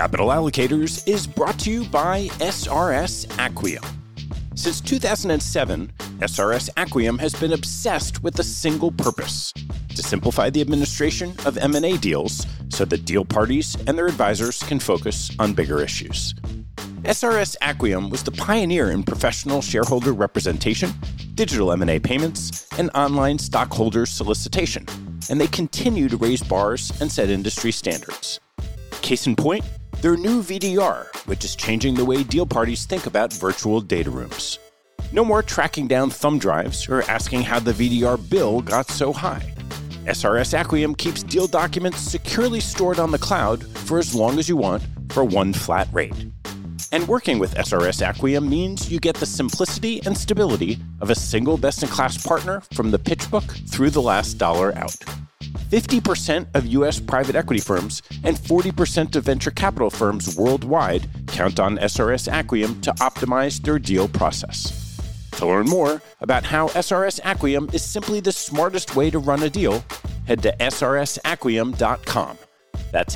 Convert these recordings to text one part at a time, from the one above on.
Capital Allocators is brought to you by SRS Acquiom. Since 2007, SRS Acquiom has been obsessed with a single purpose: to simplify the administration of M&A deals so that deal parties and their advisors can focus on bigger issues. SRS Acquiom was the pioneer in professional shareholder representation, digital M&A payments, and online stockholder solicitation, and they continue to raise bars and set industry standards. Case in point, their new VDR, which is changing the way deal parties think about virtual data rooms. No more tracking down thumb drives or asking how the VDR bill got so high. SRS Acquiom keeps deal documents securely stored on the cloud for as long as you want for one flat rate. And working with SRS Acquiom means you get the simplicity and stability of a single best-in-class partner from the pitch book through the last dollar out. 50% of U.S. private equity firms and 40% of venture capital firms worldwide count on SRS Acquiom to optimize their deal process. To learn more about how SRS Acquiom is simply the smartest way to run a deal, head to srsacquiom.com. That's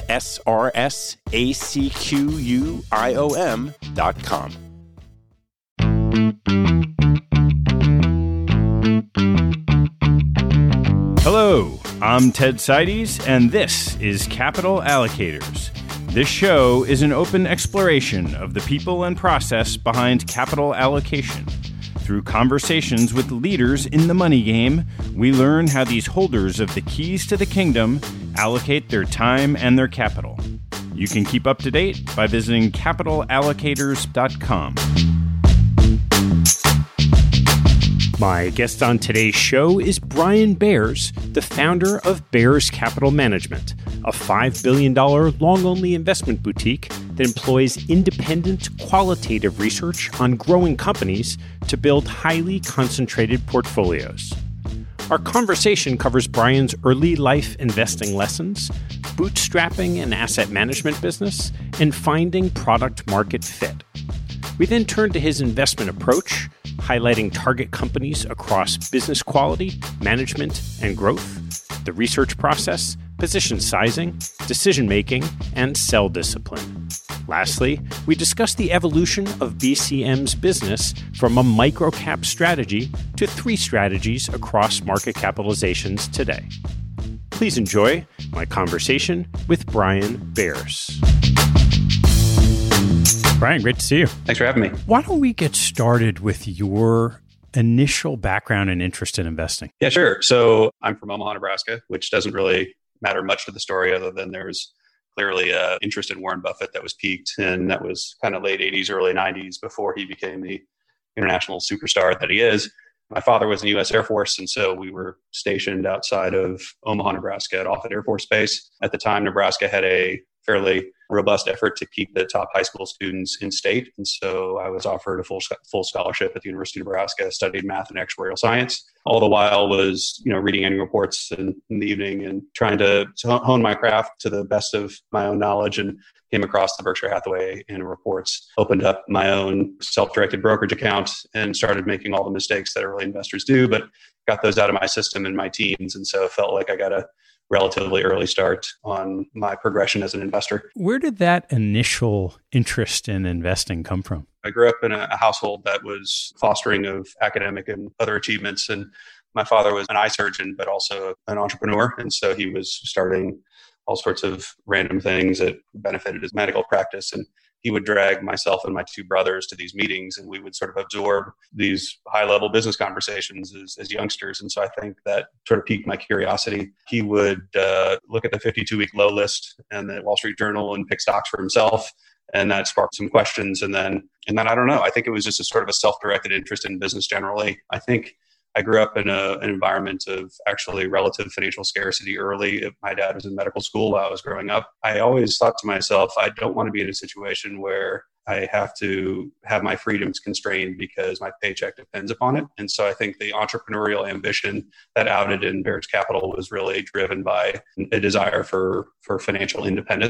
srsacquiom.com. Hello, I'm Ted Seides, and this is Capital Allocators. This show is an open exploration of the people and process behind capital allocation. Through conversations with leaders in the money game, we learn how these holders of the keys to the kingdom allocate their time and their capital. You can keep up to date by visiting capitalallocators.com. My guest on today's show is Brian Bears, the founder of Bears Capital Management, a $5 billion long-only investment boutique that employs independent, qualitative research on growing companies to build highly concentrated portfolios. Our conversation covers Brian's early life investing lessons, bootstrapping an asset management business, and finding product market fit. We then turn to his investment approach, highlighting target companies across business quality, management, and growth, the research process, position sizing, decision-making, and sell discipline. Lastly, we discuss the evolution of BCM's business from a microcap strategy to 3 strategies across market capitalizations today. Please enjoy my conversation with Brian Bears. Brian, great to see you. Thanks for having me. Why don't we get started with your initial background and interest in investing? Yeah, sure. So I'm from Omaha, Nebraska, which doesn't really matter much to the story other than there's clearly an interest in Warren Buffett that was peaked, and that was kind of late 80s, early 90s before he became the international superstar that he is. My father was in the U.S. Air Force, and so we were stationed outside of Omaha, Nebraska at Offutt Air Force Base. At the time, Nebraska had a fairly robust effort to keep the top high school students in state. And so I was offered a full scholarship at the University of Nebraska, studied math and actuarial science. All the while was, reading annual reports in the evening and trying to hone my craft to the best of my own knowledge, and came across the Berkshire Hathaway annual reports, opened up my own self-directed brokerage account and started making all the mistakes that early investors do, but got those out of my system in my teens. And so felt like I got a relatively early start on my progression as an investor. Where did that initial interest in investing come from? I grew up in a household that was fostering of academic and other achievements. And my father was an eye surgeon, but also an entrepreneur. And so he was starting all sorts of random things that benefited his medical practice. And he would drag myself and my 2 brothers to these meetings, and we would sort of absorb these high-level business conversations as youngsters. And so I think that sort of piqued my curiosity. He would look at the 52-week low list and the Wall Street Journal and pick stocks for himself, and that sparked some questions. And then I don't know, I think it was just a sort of a self-directed interest in business generally. I think I grew up in an environment of actually relative financial scarcity early. My dad was in medical school while I was growing up. I always thought to myself, I don't want to be in a situation where I have to have my freedoms constrained because my paycheck depends upon it. And so I think the entrepreneurial ambition that outed in Bears Capital was really driven by a desire for financial independence.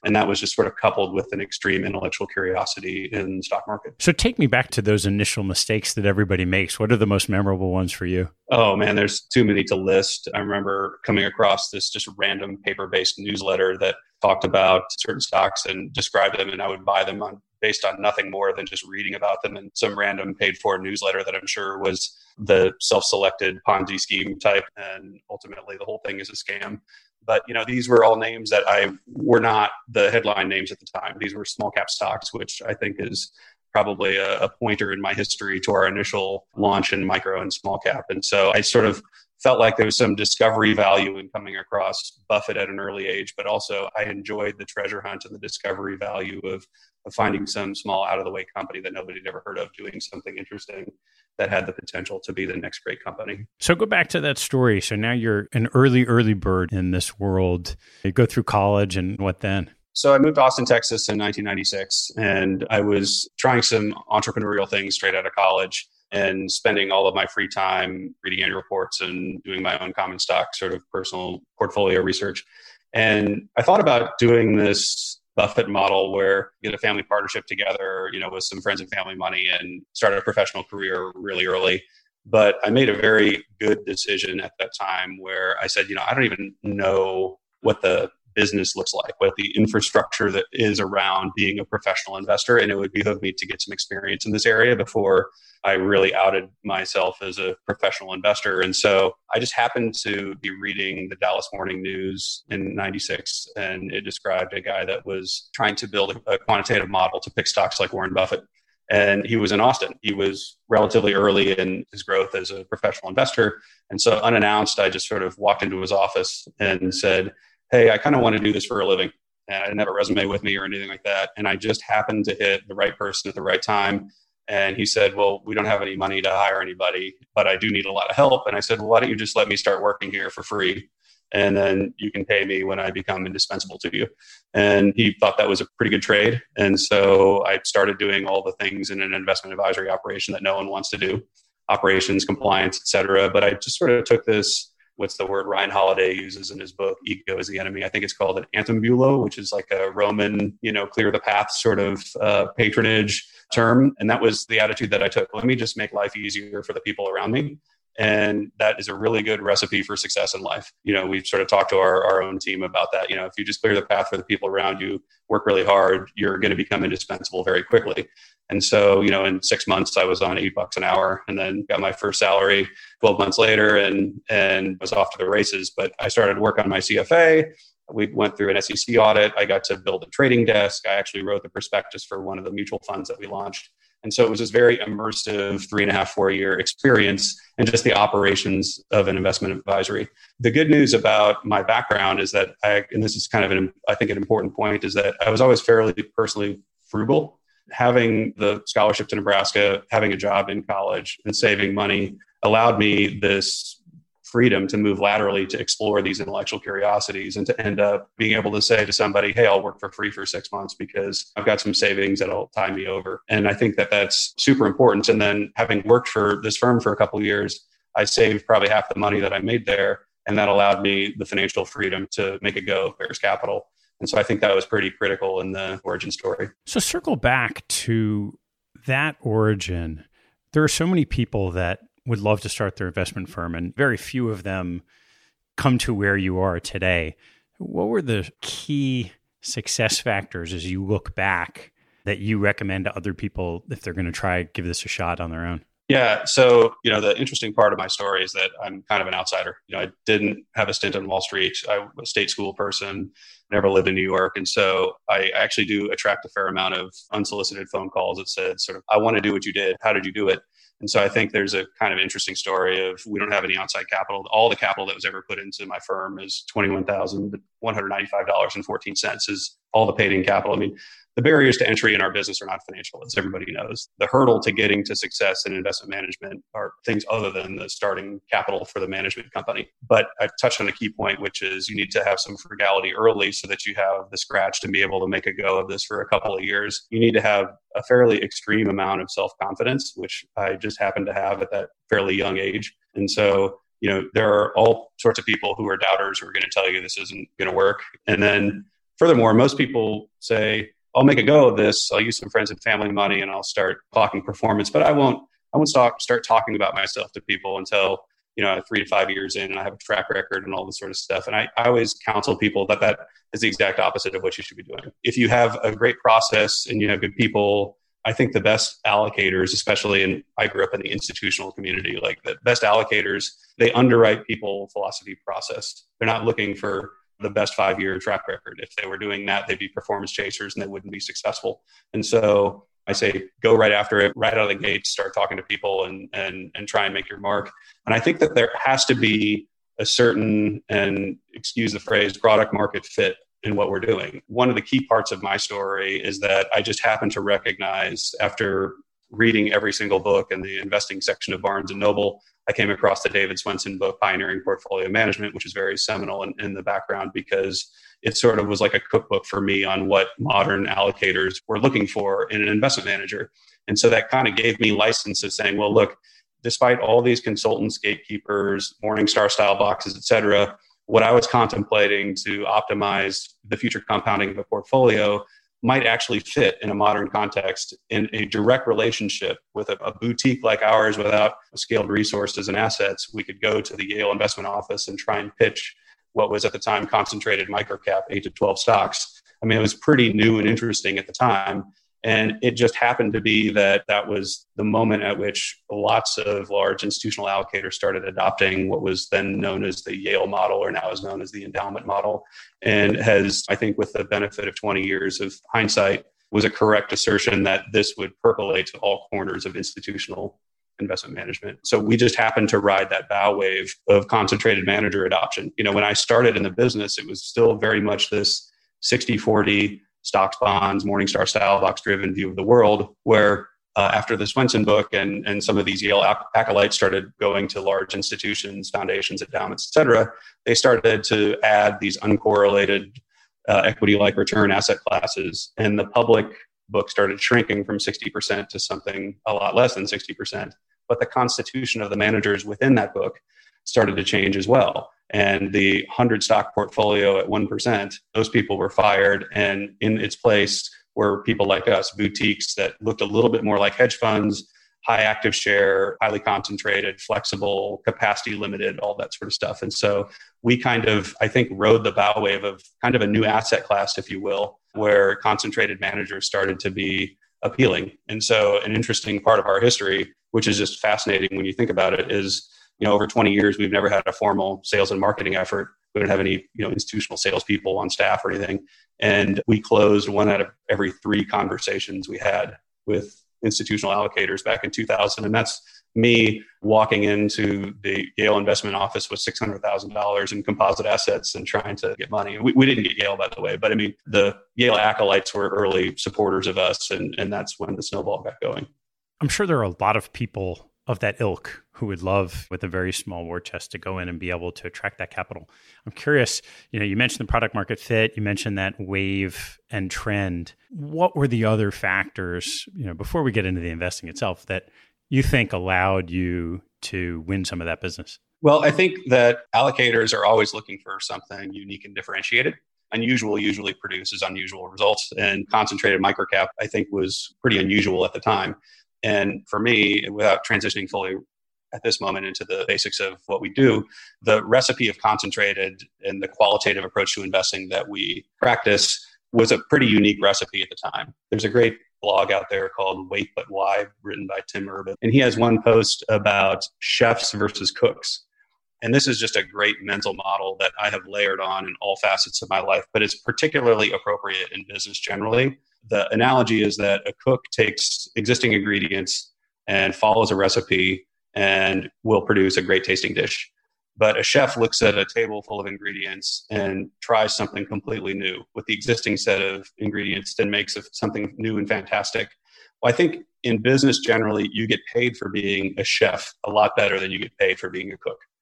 And that was just sort of coupled with an extreme intellectual curiosity in the stock market. So take me back to those initial mistakes that everybody makes. What are the most memorable ones for you? Oh man, there's too many to list. I remember coming across this just random paper-based newsletter that talked about certain stocks and described them, and I would buy them based on nothing more than just reading about them in some random paid-for newsletter that I'm sure was the self-selected Ponzi scheme type, and ultimately the whole thing is a scam. But these were all names that were not the headline names at the time. These were small cap stocks, which I think is probably a pointer in my history to our initial launch in micro and small cap. And so I sort of felt like there was some discovery value in coming across Buffett at an early age, but also I enjoyed the treasure hunt and the discovery value of finding some small out of the way company that nobody had ever heard of doing something interesting that had the potential to be the next great company. So go back to that story. So now you're an early bird in this world. You go through college, and what then? So I moved to Austin, Texas in 1996, and I was trying some entrepreneurial things straight out of college and spending all of my free time reading annual reports and doing my own common stock sort of personal portfolio research. And I thought about doing this Buffett model where you get a family partnership together, with some friends and family money and start a professional career really early. But I made a very good decision at that time where I said, I don't even know what the business looks like, what the infrastructure that is around being a professional investor. And it would behoove me to get some experience in this area before I really outed myself as a professional investor. And so I just happened to be reading the Dallas Morning News in 96, and it described a guy that was trying to build a quantitative model to pick stocks like Warren Buffett. And he was in Austin. He was relatively early in his growth as a professional investor. And so unannounced, I just sort of walked into his office and said, hey, I kind of want to do this for a living. And I didn't have a resume with me or anything like that. And I just happened to hit the right person at the right time. And he said, well, we don't have any money to hire anybody, but I do need a lot of help. And I said, well, why don't you just let me start working here for free? And then you can pay me when I become indispensable to you. And he thought that was a pretty good trade. And so I started doing all the things in an investment advisory operation that no one wants to do, operations, compliance, et cetera. But I just sort of took this, what's the word Ryan Holiday uses in his book, Ego is the Enemy. I think it's called an antembulo, which is like a Roman, clear the path sort of patronage term. And that was the attitude that I took. Let me just make life easier for the people around me. And that is a really good recipe for success in life. We've sort of talked to our own team about that. If you just clear the path for the people around you, work really hard, you're going to become indispensable very quickly. And so, in 6 months, I was on $8 an hour and then got my first salary 12 months later and was off to the races. But I started work on my CFA. We went through an SEC audit. I got to build a trading desk. I actually wrote the prospectus for one of the mutual funds that we launched. And so it was this very immersive 3.5-4 year experience in just the operations of an investment advisory. The good news about my background is that and this is kind of an important point, is that I was always fairly personally frugal. Having the scholarship to Nebraska, having a job in college, and saving money allowed me this freedom to move laterally to explore these intellectual curiosities and to end up being able to say to somebody, hey, I'll work for free for 6 months because I've got some savings that'll tie me over. And I think that that's super important. And then having worked for this firm for a couple of years, I saved probably half the money that I made there. And that allowed me the financial freedom to make a go of Bears Capital. And so I think that was pretty critical in the origin story. So circle back to that origin. There are so many people that would love to start their investment firm, and very few of them come to where you are today. What were the key success factors as you look back that you recommend to other people if they're going to try give this a shot on their own? Yeah. So, the interesting part of my story is that I'm kind of an outsider. I didn't have a stint on Wall Street. I was a state school person, never lived in New York. And so I actually do attract a fair amount of unsolicited phone calls that said sort of, I want to do what you did. How did you do it? And so I think there's a kind of interesting story of we don't have any outside capital. All the capital that was ever put into my firm is $21,195.14 is all the paid in capital. I mean, the barriers to entry in our business are not financial, as everybody knows. The hurdle to getting to success in investment management are things other than the starting capital for the management company. But I touched on a key point, which is you need to have some frugality early so that you have the scratch to be able to make a go of this for a couple of years. You need to have a fairly extreme amount of self-confidence, which I just happened to have at that fairly young age. And so, there are all sorts of people who are doubters who are going to tell you this isn't going to work. And then furthermore, most people say, I'll make a go of this. I'll use some friends and family money and I'll start talking performance, but I won't start talking about myself to people until, 3 to 5 years in and I have a track record and all this sort of stuff. And I always counsel people that is the exact opposite of what you should be doing. If you have a great process and you have good people, I think the best allocators, especially I grew up in the institutional community, like the best allocators, they underwrite people philosophy process. They're not looking for the best 5-year track record. If they were doing that, they'd be performance chasers and they wouldn't be successful. And so I say, go right after it, right out of the gate, start talking to people and try and make your mark. And I think that there has to be a certain, and excuse the phrase, product market fit in what we're doing. One of the key parts of my story is that I just happen to recognize, after reading every single book in the investing section of Barnes & Noble, I came across the David Swensen book, Pioneering Portfolio Management, which is very seminal in the background because it sort of was like a cookbook for me on what modern allocators were looking for in an investment manager. And so that kind of gave me license of saying, well, look, despite all these consultants, gatekeepers, Morningstar style boxes, et cetera, what I was contemplating to optimize the future compounding of a portfolio might actually fit in a modern context in a direct relationship with a boutique like ours without scaled resources and assets. We could go to the Yale investment office and try and pitch what was at the time concentrated microcap 8 to 12 stocks. I mean, it was pretty new and interesting at the time. And it just happened to be that was the moment at which lots of large institutional allocators started adopting what was then known as the Yale model, or now is known as the endowment model. And has, I think, with the benefit of 20 years of hindsight, was a correct assertion that this would percolate to all corners of institutional investment management. So we just happened to ride that bow wave of concentrated manager adoption. When I started in the business, it was still very much this 60-40 stocks, bonds, Morningstar style box-driven view of the world, where after the Swensen book and some of these Yale acolytes started going to large institutions, foundations, endowments, et cetera, they started to add these uncorrelated equity-like return asset classes. And the public book started shrinking from 60% to something a lot less than 60%. But the constitution of the managers within that book started to change as well. And the 100 stock portfolio at 1%, those people were fired. And in its place were people like us, boutiques that looked a little bit more like hedge funds, high active share, highly concentrated, flexible, capacity limited, all that sort of stuff. And so we kind of, I think, rode the bow wave of kind of a new asset class, if you will, where concentrated managers started to be appealing. And so an interesting part of our history, which is just fascinating when you think about it, is over 20 years, we've never had a formal sales and marketing effort. We don't have any, institutional salespeople on staff or anything. And we closed 1 out of every 3 conversations we had with institutional allocators back in 2000. And that's me walking into the Yale investment office with $600,000 in composite assets and trying to get money. We didn't get Yale, by the way, but I mean, the Yale acolytes were early supporters of us. And that's when the snowball got going. I'm sure there are a lot of people of that ilk who would love, with a very small war chest, to go in and be able to attract that capital. I'm curious, you mentioned the product market fit, you mentioned that wave and trend. What were the other factors, before we get into the investing itself, that you think allowed you to win some of that business? Well, I think that allocators are always looking for something unique and differentiated. Unusual usually produces unusual results. And concentrated microcap, I think, was pretty unusual at the time. And for me, without transitioning fully at this moment into the basics of what we do, the recipe of concentrated and the qualitative approach to investing that we practice was a pretty unique recipe at the time. There's a great blog out there called Wait But Why, written by Tim Urban. And he has one post about chefs versus cooks. And this is just a great mental model that I have layered on in all facets of my life, but it's particularly appropriate in business generally. The analogy is that a cook takes existing ingredients and follows a recipe and will produce a great tasting dish. But a chef looks at a table full of ingredients and tries something completely new with the existing set of ingredients, then makes something new and fantastic. Well, I think in business generally, you get paid for being a chef a lot better than you get paid for being a cook.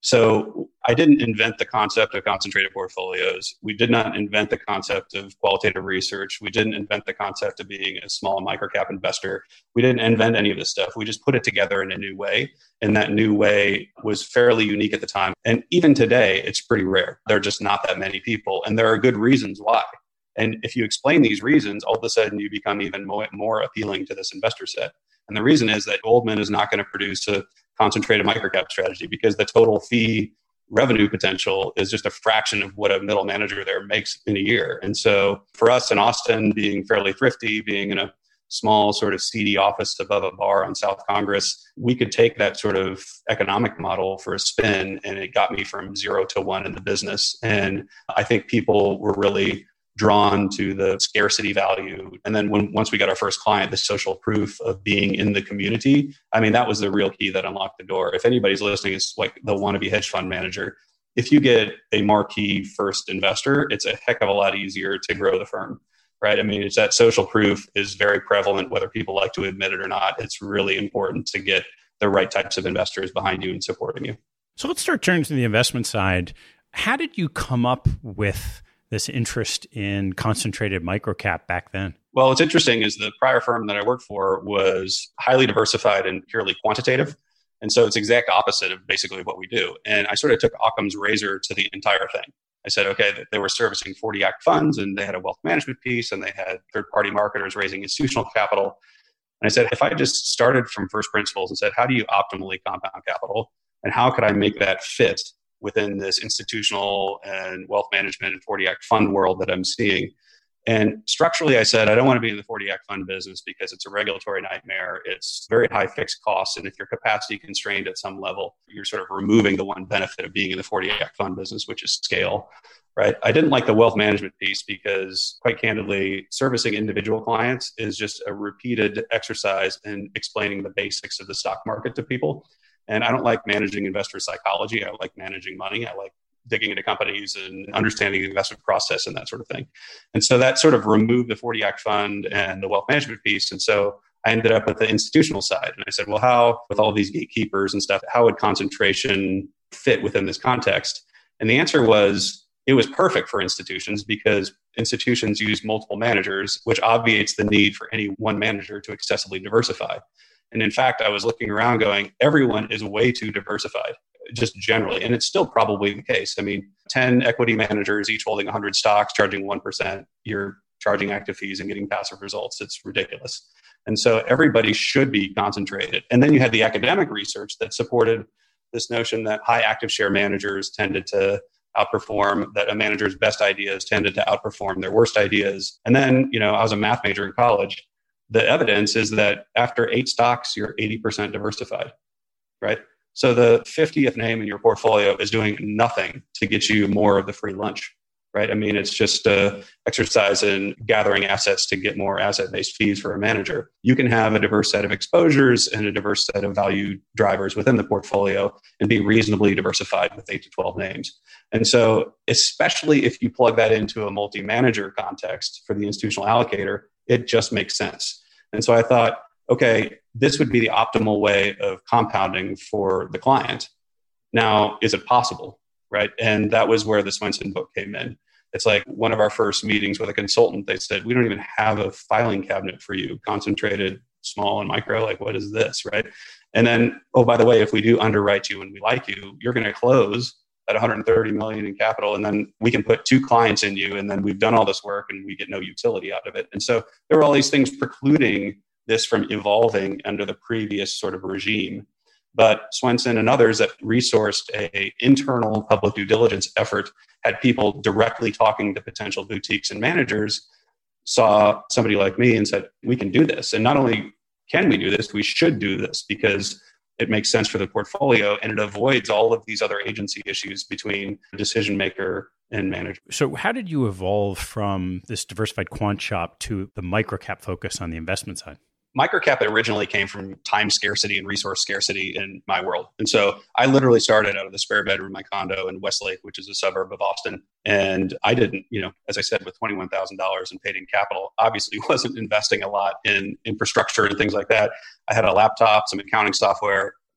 So I didn't invent the concept of concentrated portfolios. We did not invent the concept of qualitative research. We didn't invent the concept of being a small microcap investor. We didn't invent any of this stuff. We just put it together in a new way. And that new way was fairly unique at the time. And even today, it's pretty rare. There are just not that many people. And there are good reasons why. And if you explain these reasons, all of a sudden you become even more appealing to this investor set. And the reason is that Goldman is not going to produce a concentrated microcap strategy because the total fee revenue potential is just a fraction of what a middle manager there makes in a year. And so for us in Austin, being fairly thrifty, being in a small sort of seedy office above a bar on South Congress, we could take that sort of economic model for a spin, and it got me from 0 to 1 in the business. And I think people were really drawn to the scarcity value. And then once we got our first client, the social proof of being in the community, I mean, that was the real key that unlocked the door. If anybody's listening, it's like the wannabe hedge fund manager. If you get a marquee first investor, it's a heck of a lot easier to grow the firm, right? I mean, it's that social proof is very prevalent, whether people like to admit it or not. It's really important to get the right types of investors behind you and supporting you. So let's start turning to the investment side. How did you come up with this interest in concentrated microcap back then? Well, what's interesting is the prior firm that I worked for was highly diversified and purely quantitative. And so it's exact opposite of basically what we do. And I sort of took Occam's razor to the entire thing. I said, okay, they were servicing 40 Act funds and they had a wealth management piece and they had third-party marketers raising institutional capital. And I said, if I just started from first principles and said, how do you optimally compound capital? And how could I make that fit within this institutional and wealth management and 40 Act fund world that I'm seeing? And structurally, I said, I don't want to be in the 40 Act fund business because it's a regulatory nightmare. It's very high fixed costs. And if you're capacity constrained at some level, you're sort of removing the one benefit of being in the 40 Act fund business, which is scale, right? I didn't like the wealth management piece because, quite candidly, servicing individual clients is just a repeated exercise in explaining the basics of the stock market to people. And I don't like managing investor psychology. I like managing money. I like digging into companies and understanding the investment process and that sort of thing. And so that sort of removed the 40 Act fund and the wealth management piece. And so I ended up with the institutional side. And I said, well, how, with all these gatekeepers and stuff, how would concentration fit within this context? And the answer was, it was perfect for institutions because institutions use multiple managers, which obviates the need for any one manager to excessively diversify. And in fact, I was looking around going, everyone is way too diversified, just generally. And it's still probably the case. I mean, 10 equity managers, each holding 100 stocks, charging 1%, you're charging active fees and getting passive results. It's ridiculous. And so everybody should be concentrated. And then you had the academic research that supported this notion that high active share managers tended to outperform, that a manager's best ideas tended to outperform their worst ideas. And then, I was a math major in college. The evidence is that after 8 stocks, you're 80% diversified, right? So the 50th name in your portfolio is doing nothing to get you more of the free lunch, right? I mean, it's just an exercise in gathering assets to get more asset-based fees for a manager. You can have a diverse set of exposures and a diverse set of value drivers within the portfolio and be reasonably diversified with 8 to 12 names. And so especially if you plug that into a multi-manager context for the institutional allocator, it just makes sense. And so I thought, okay, this would be the optimal way of compounding for the client. Now, is it possible, right? And that was where the Swensen book came in. It's like one of our first meetings with a consultant, they said, we don't even have a filing cabinet for you, concentrated, small and micro, like what is this, right? And then, oh, by the way, if we do underwrite you and we like you, you're going to close at 130 million in capital, and then we can put 2 clients in you, and then we've done all this work and we get no utility out of it. And so there were all these things precluding this from evolving under the previous sort of regime. But Swensen and others that resourced a internal public due diligence effort, had people directly talking to potential boutiques and managers, saw somebody like me and said, we can do this. And not only can we do this, we should do this because it makes sense for the portfolio and it avoids all of these other agency issues between decision maker and manager. So how did you evolve from this diversified quant shop to the microcap focus on the investment side? Microcap originally came from time scarcity and resource scarcity in my world. And so I literally started out of the spare bedroom of my condo in Westlake, which is a suburb of Austin. And I didn't, as I said, with $21,000 in paid-in capital, obviously wasn't investing a lot in infrastructure and things like that. I had a laptop, some accounting software,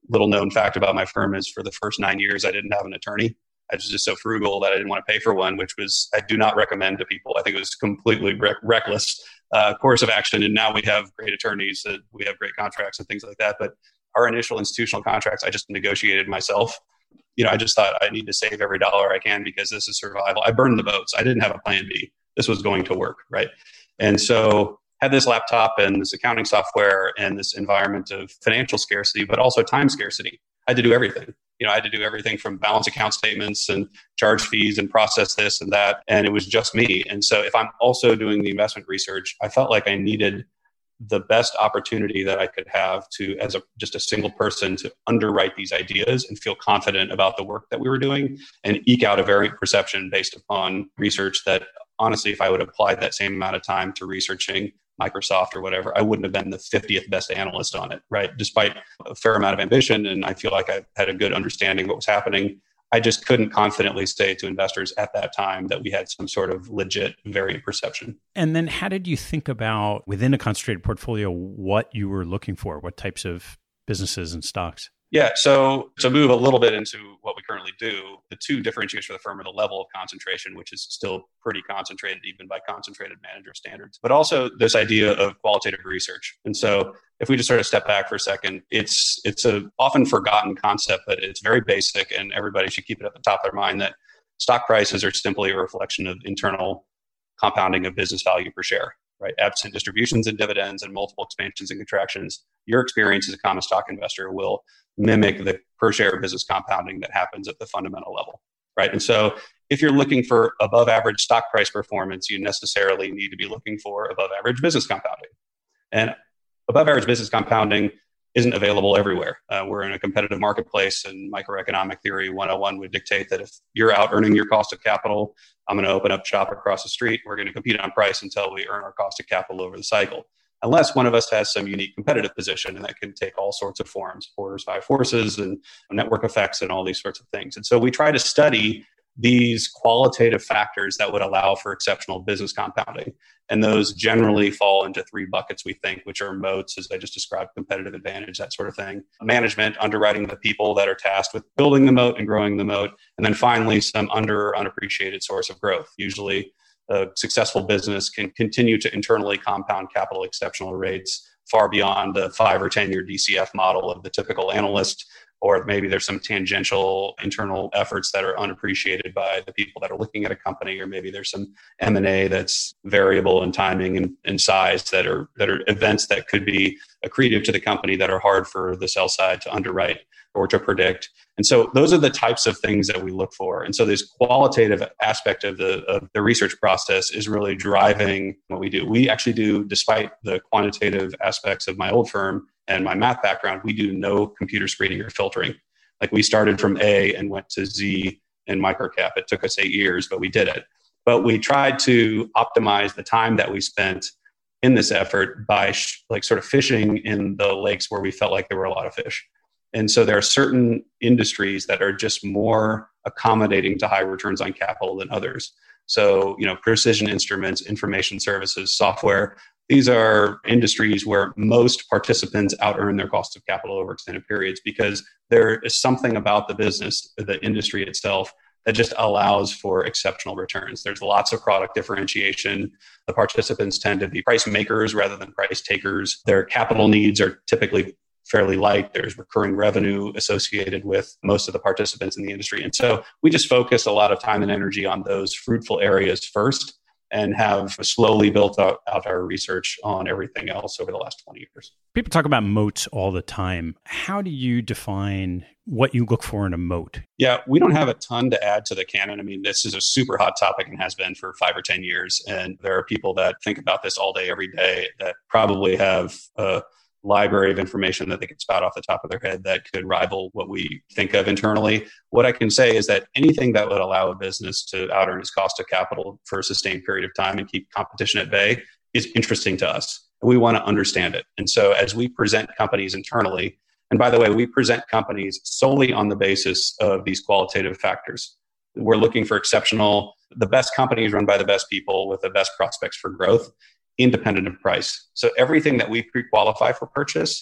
little known fact about my firm is for the first 9 years, I didn't have an attorney. I was just so frugal that I didn't want to pay for one, which was, I do not recommend to people. I think it was completely reckless course of action. And now we have great attorneys, we have great contracts and things like that. But our initial institutional contracts, I just negotiated myself. I just thought I need to save every dollar I can because this is survival. I burned the boats. I didn't have a plan B. This was going to work, right? And so had this laptop and this accounting software and this environment of financial scarcity, but also time scarcity. I had to do everything. I had to do everything from balance account statements and charge fees and process this and that. And it was just me. And so if I'm also doing the investment research, I felt like I needed the best opportunity that I could have to, as just a single person, to underwrite these ideas and feel confident about the work that we were doing and eke out a variant perception based upon research that, honestly, if I would have applied that same amount of time to researching Microsoft or whatever, I wouldn't have been the 50th best analyst on it, right? Despite a fair amount of ambition, and I feel like I had a good understanding of what was happening, I just couldn't confidently say to investors at that time that we had some sort of legit variant perception. And then how did you think about, within a concentrated portfolio, what you were looking for? What types of businesses and stocks? Yeah, so to move a little bit into what we currently do, the two differentiators for the firm are the level of concentration, which is still pretty concentrated even by concentrated manager standards, but also this idea of qualitative research. And so if we just sort of step back for a second, it's a often forgotten concept, but it's very basic and everybody should keep it at the top of their mind that stock prices are simply a reflection of internal compounding of business value per share. Right, absent distributions and dividends and multiple expansions and contractions, your experience as a common stock investor will mimic the per share business compounding that happens at the fundamental level, right? And so if you're looking for above average stock price performance, you necessarily need to be looking for above average business compounding. And above average business compounding isn't available everywhere. We're in a competitive marketplace, and microeconomic theory 101 would dictate that if you're out earning your cost of capital, I'm going to open up shop across the street. We're going to compete on price until we earn our cost of capital over the cycle. Unless one of us has some unique competitive position, and that can take all sorts of forms, Porter's five forces and network effects and all these sorts of things. And so we try to study these qualitative factors that would allow for exceptional business compounding. And those generally fall into three buckets, we think, which are moats, as I just described, competitive advantage, that sort of thing. Management, underwriting the people that are tasked with building the moat and growing the moat. And then finally, some unappreciated source of growth. Usually a successful business can continue to internally compound capital at exceptional rates far beyond the 5 or 10 year DCF model of the typical analyst. Or maybe there's some tangential internal efforts that are unappreciated by the people that are looking at a company, or maybe there's some M&A that's variable in timing and size that are events that could be accretive to the company that are hard for the sell side to underwrite or to predict. And so those are the types of things that we look for. And so this qualitative aspect of the research process is really driving what we do. We actually do, despite the quantitative aspects of my old firm and my math background, we do no computer screening or filtering. Like, we started from A and went to Z in microcap. It took us 8 years, but we did it. But we tried to optimize the time that we spent in this effort by sort of fishing in the lakes where we felt like there were a lot of fish. And so there are certain industries that are just more accommodating to high returns on capital than others. So, precision instruments, information services, software, these are industries where most participants out-earn their cost of capital over extended periods because there is something about the business, the industry itself, that just allows for exceptional returns. There's lots of product differentiation. The participants tend to be price makers rather than price takers. Their capital needs are typically fairly light. There's recurring revenue associated with most of the participants in the industry. And so we just focus a lot of time and energy on those fruitful areas first, and have slowly built out our research on everything else over the last 20 years. People talk about moats all the time. How do you define what you look for in a moat? Yeah, we don't have a ton to add to the canon. I mean, this is a super hot topic and has been for 5 or 10 years. And there are people that think about this all day, every day, that probably have a library of information that they could spout off the top of their head that could rival what we think of internally. What I can say is that anything that would allow a business to out-earn its cost of capital for a sustained period of time and keep competition at bay is interesting to us. We want to understand it. And so as we present companies internally, and by the way, we present companies solely on the basis of these qualitative factors. We're looking for the best companies run by the best people with the best prospects for growth, independent of price. So everything that we pre-qualify for purchase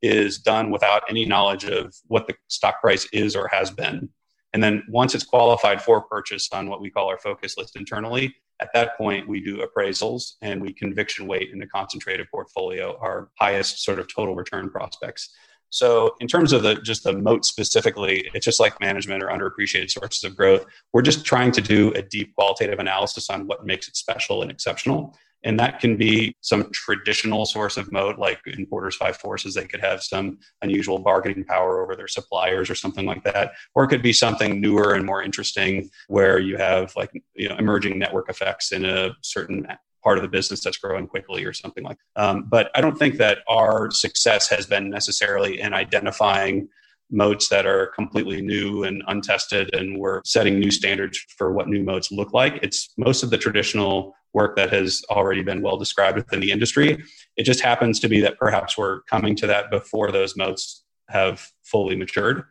is done without any knowledge of what the stock price is or has been. And then once it's qualified for purchase on what we call our focus list internally, at that point, we do appraisals and we conviction weight in a concentrated portfolio, our highest sort of total return prospects. So in terms of just the moat specifically, it's just like management or underappreciated sources of growth. We're just trying to do a deep qualitative analysis on what makes it special and exceptional. And that can be some traditional source of moat, like in Porter's Five Forces, they could have some unusual bargaining power over their suppliers or something like that. Or it could be something newer and more interesting where you have emerging network effects in a certain part of the business that's growing quickly or something like that. But I don't think that our success has been necessarily in identifying moats that are completely new and untested, and we're setting new standards for what new moats look like. It's most of the traditional work that has already been well described within the industry. It just happens to be that perhaps we're coming to that before those moats have fully matured.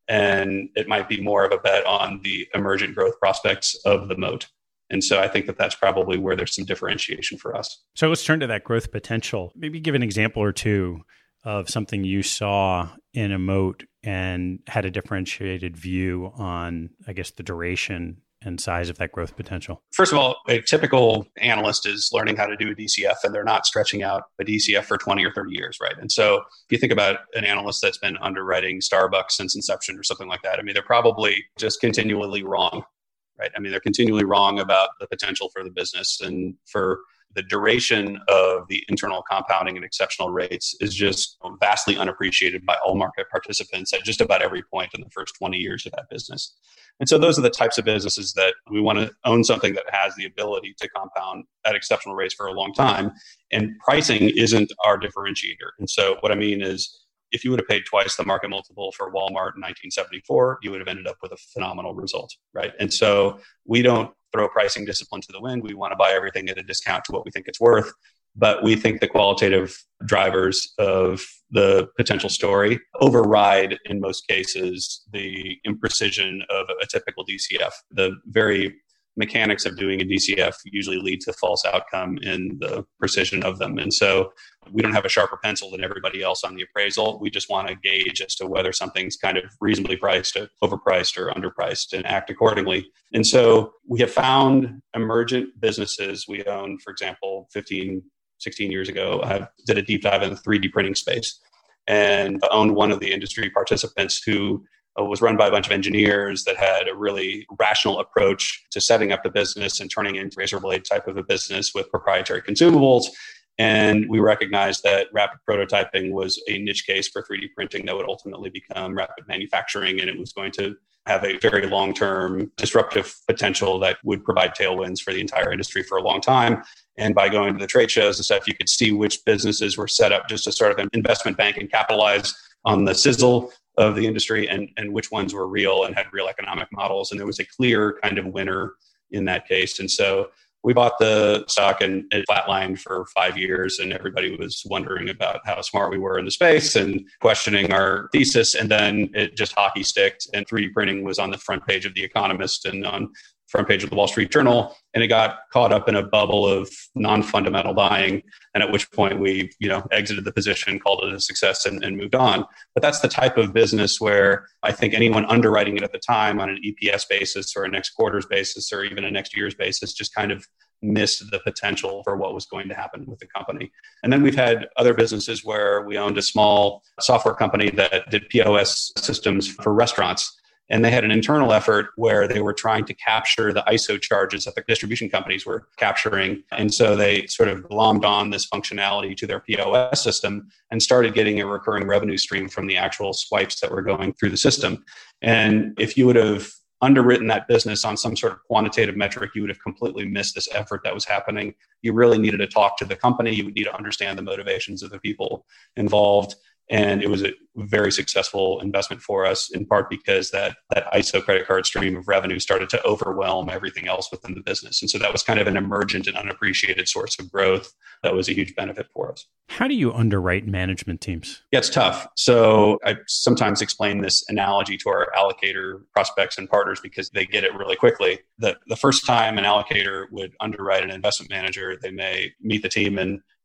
And it might be more of a bet on the emergent growth prospects of the moat. And so I think that that's probably where there's some differentiation for us. So let's turn to that growth potential. Maybe give an example or two of something you saw in a moat and had a differentiated view on, I guess, the duration and size of that growth potential. First of all, a typical analyst is learning how to do a DCF, and they're not stretching out a DCF for 20 or 30 years, right? And so if you think about an analyst that's been underwriting Starbucks since inception or something like that, I mean, they're probably just continually wrong, right? I mean, they're continually wrong about the potential for the business, and for the duration of the internal compounding and exceptional rates is just vastly unappreciated by all market participants at just about every point in the first 20 years of that business. And so those are the types of businesses that we want to own, something that has the ability to compound at exceptional rates for a long time. And pricing isn't our differentiator. And so what I mean is, if you would have paid twice the market multiple for Walmart in 1974, you would have ended up with a phenomenal result, right? And so we don't throw pricing discipline to the wind. We want to buy everything at a discount to what we think it's worth. But we think the qualitative drivers of the potential story override, in most cases, the imprecision of a typical DCF. The very mechanics of doing a DCF usually lead to false outcome in the precision of them. And so we don't have a sharper pencil than everybody else on the appraisal. We just want to gauge as to whether something's kind of reasonably priced, or overpriced, or underpriced, and act accordingly. And so we have found emergent businesses we own, for example, 15, 16 years ago, I did a deep dive in the 3D printing space and owned one of the industry participants who was run by a bunch of engineers that had a really rational approach to setting up the business and turning it into a razor blade type of a business with proprietary consumables. And we recognized that rapid prototyping was a niche case for 3D printing that would ultimately become rapid manufacturing, and it was going to have a very long-term disruptive potential that would provide tailwinds for the entire industry for a long time. And by going to the trade shows and stuff, you could see which businesses were set up just to sort of an investment bank and capitalize on the sizzle of the industry, and which ones were real and had real economic models. And there was a clear kind of winner in that case. And so we bought the stock and it flatlined for 5 years, and everybody was wondering about how smart we were in the space and questioning our thesis. And then it just hockey sticked, and 3D printing was on the front page of The Economist and on front page of the Wall Street Journal, and it got caught up in a bubble of non-fundamental buying. And at which point we, exited the position, called it a success, and moved on. But that's the type of business where I think anyone underwriting it at the time on an EPS basis or a next quarter's basis or even a next year's basis just kind of missed the potential for what was going to happen with the company. And then we've had other businesses where we owned a small software company that did POS systems for restaurants. And they had an internal effort where they were trying to capture the ISO charges that the distribution companies were capturing. And so they sort of glommed on this functionality to their POS system and started getting a recurring revenue stream from the actual swipes that were going through the system. And if you would have underwritten that business on some sort of quantitative metric, you would have completely missed this effort that was happening. You really needed to talk to the company. You would need to understand the motivations of the people involved. And it was a very successful investment for us, in part because that ISO credit card stream of revenue started to overwhelm everything else within the business. And so that was kind of an emergent and unappreciated source of growth that was a huge benefit for us. How do you underwrite management teams? Yeah, it's tough. So I sometimes explain this analogy to our allocator prospects and partners because they get it really quickly. The first time an allocator would underwrite an investment manager, they may meet the team and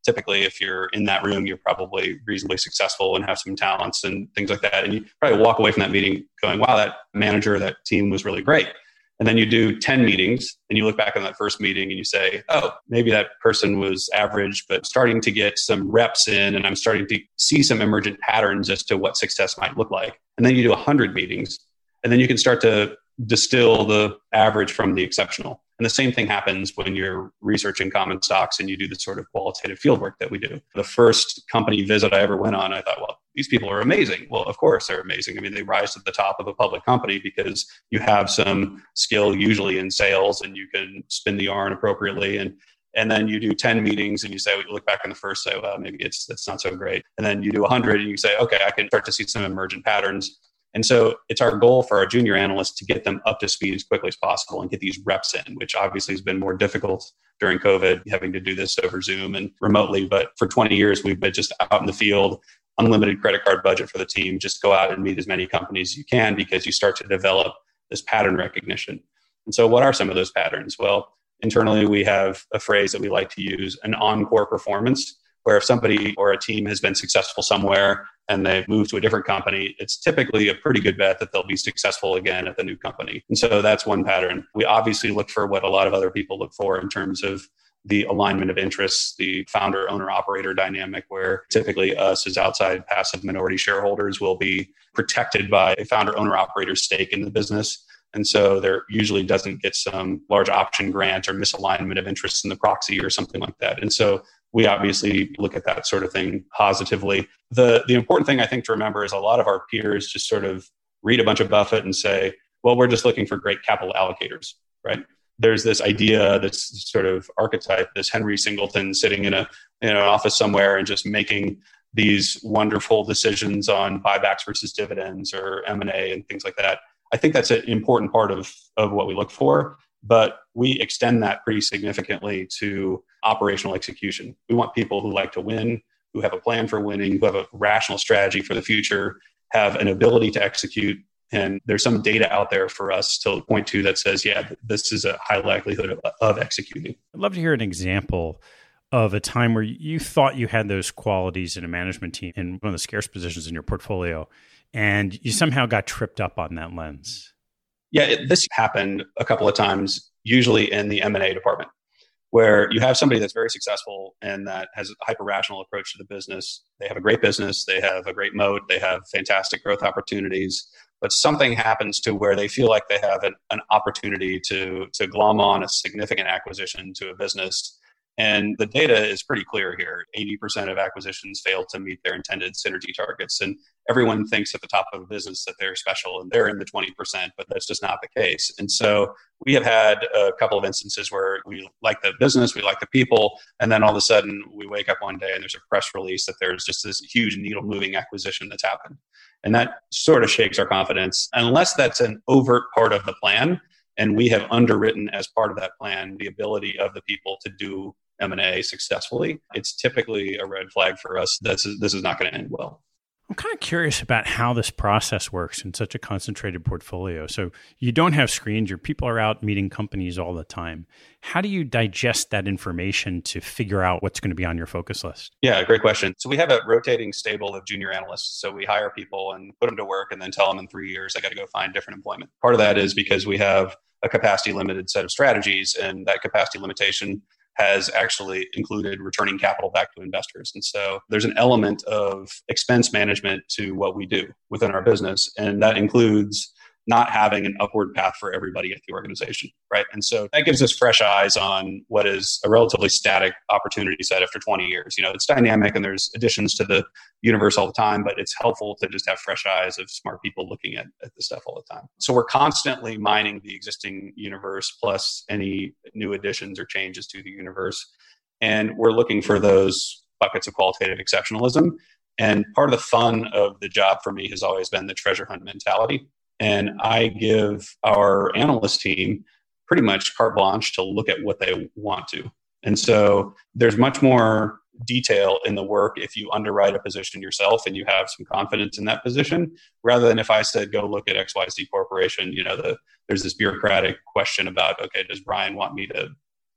typically if you're in that room, you're probably reasonably successful and have some talents and things like that. And you probably walk away from that meeting going, wow, that manager, that team was really great. And then you do 10 meetings and you look back on that first meeting and you say, oh, maybe that person was average, but starting to get some reps in and I'm starting to see some emergent patterns as to what success might look like. And then you do 100 meetings and then you can start to distill the average from the exceptional. And the same thing happens when you're researching common stocks and you do the sort of qualitative fieldwork that we do. The first company visit I ever went on, I thought, well, these people are amazing. Well, of course they're amazing. I mean, they rise to the top of a public company because you have some skill usually in sales and you can spin the yarn appropriately. And then you do 10 meetings and you say, you look back on the first, say, well, maybe it's not so great. And then you do 100 and you say, okay, I can start to see some emergent patterns. And so it's our goal for our junior analysts to get them up to speed as quickly as possible and get these reps in, which obviously has been more difficult during COVID, having to do this over Zoom and remotely. But for 20 years, we've been just out in the field, unlimited credit card budget for the team. Just go out and meet as many companies as you can because you start to develop this pattern recognition. And so what are some of those patterns? Well, internally, we have a phrase that we like to use, an encore performance, where if somebody or a team has been successful somewhere and they've moved to a different company, it's typically a pretty good bet that they'll be successful again at the new company. And so that's one pattern. We obviously look for what a lot of other people look for in terms of the alignment of interests, the founder, owner, operator dynamic, where typically us as outside passive minority shareholders will be protected by a founder, owner, operator stake in the business. And so there usually doesn't get some large option grant or misalignment of interests in the proxy or something like that. And so we obviously look at that sort of thing positively. The important thing I think to remember is a lot of our peers just sort of read a bunch of Buffett and say, well, we're just looking for great capital allocators, right? There's this idea, this sort of archetype, this Henry Singleton sitting in an office somewhere and just making these wonderful decisions on buybacks versus dividends or M&A and things like that. I think that's an important part of what we look for, but we extend that pretty significantly to operational execution. We want people who like to win, who have a plan for winning, who have a rational strategy for the future, have an ability to execute. And there's some data out there for us to point to that says, yeah, this is a high likelihood of executing. I'd love to hear an example of a time where you thought you had those qualities in a management team in one of the scarce positions in your portfolio, and you somehow got tripped up on that lens. Yeah, this happened a couple of times, usually in the M&A department, where you have somebody that's very successful and that has a hyper-rational approach to the business. They have a great business, they have a great moat, they have fantastic growth opportunities, but something happens to where they feel like they have an opportunity to glom on a significant acquisition to a business. And the data is pretty clear here. 80% of acquisitions fail to meet their intended synergy targets. And everyone thinks at the top of a business that they're special and they're in the 20%, but that's just not the case. And so we have had a couple of instances where we like the business, we like the people, and then all of a sudden we wake up one day and there's a press release that there's just this huge needle-moving acquisition that's happened. And that sort of shakes our confidence, unless that's an overt part of the plan. And we have underwritten as part of that plan the ability of the people to do M&A successfully. It's typically a red flag for us. This is not going to end well. I'm kind of curious about how this process works in such a concentrated portfolio. So you don't have screens, your people are out meeting companies all the time. How do you digest that information to figure out what's going to be on your focus list? Yeah, great question. So we have a rotating stable of junior analysts. So we hire people and put them to work and then tell them in 3 years, I got to go find different employment. Part of that is because we have a capacity limited set of strategies, and that capacity limitation has actually included returning capital back to investors. And so there's an element of expense management to what we do within our business. And that includes not having an upward path for everybody at the organization, right? And so that gives us fresh eyes on what is a relatively static opportunity set after 20 years. You know, it's dynamic and there's additions to the universe all the time, but it's helpful to just have fresh eyes of smart people looking at this stuff all the time. So we're constantly mining the existing universe plus any new additions or changes to the universe. And we're looking for those buckets of qualitative exceptionalism. And part of the fun of the job for me has always been the treasure hunt mentality. And I give our analyst team pretty much carte blanche to look at what they want to. And so there's much more detail in the work if you underwrite a position yourself and you have some confidence in that position, rather than if I said, go look at XYZ Corporation, there's this bureaucratic question about, okay, does Brian want me to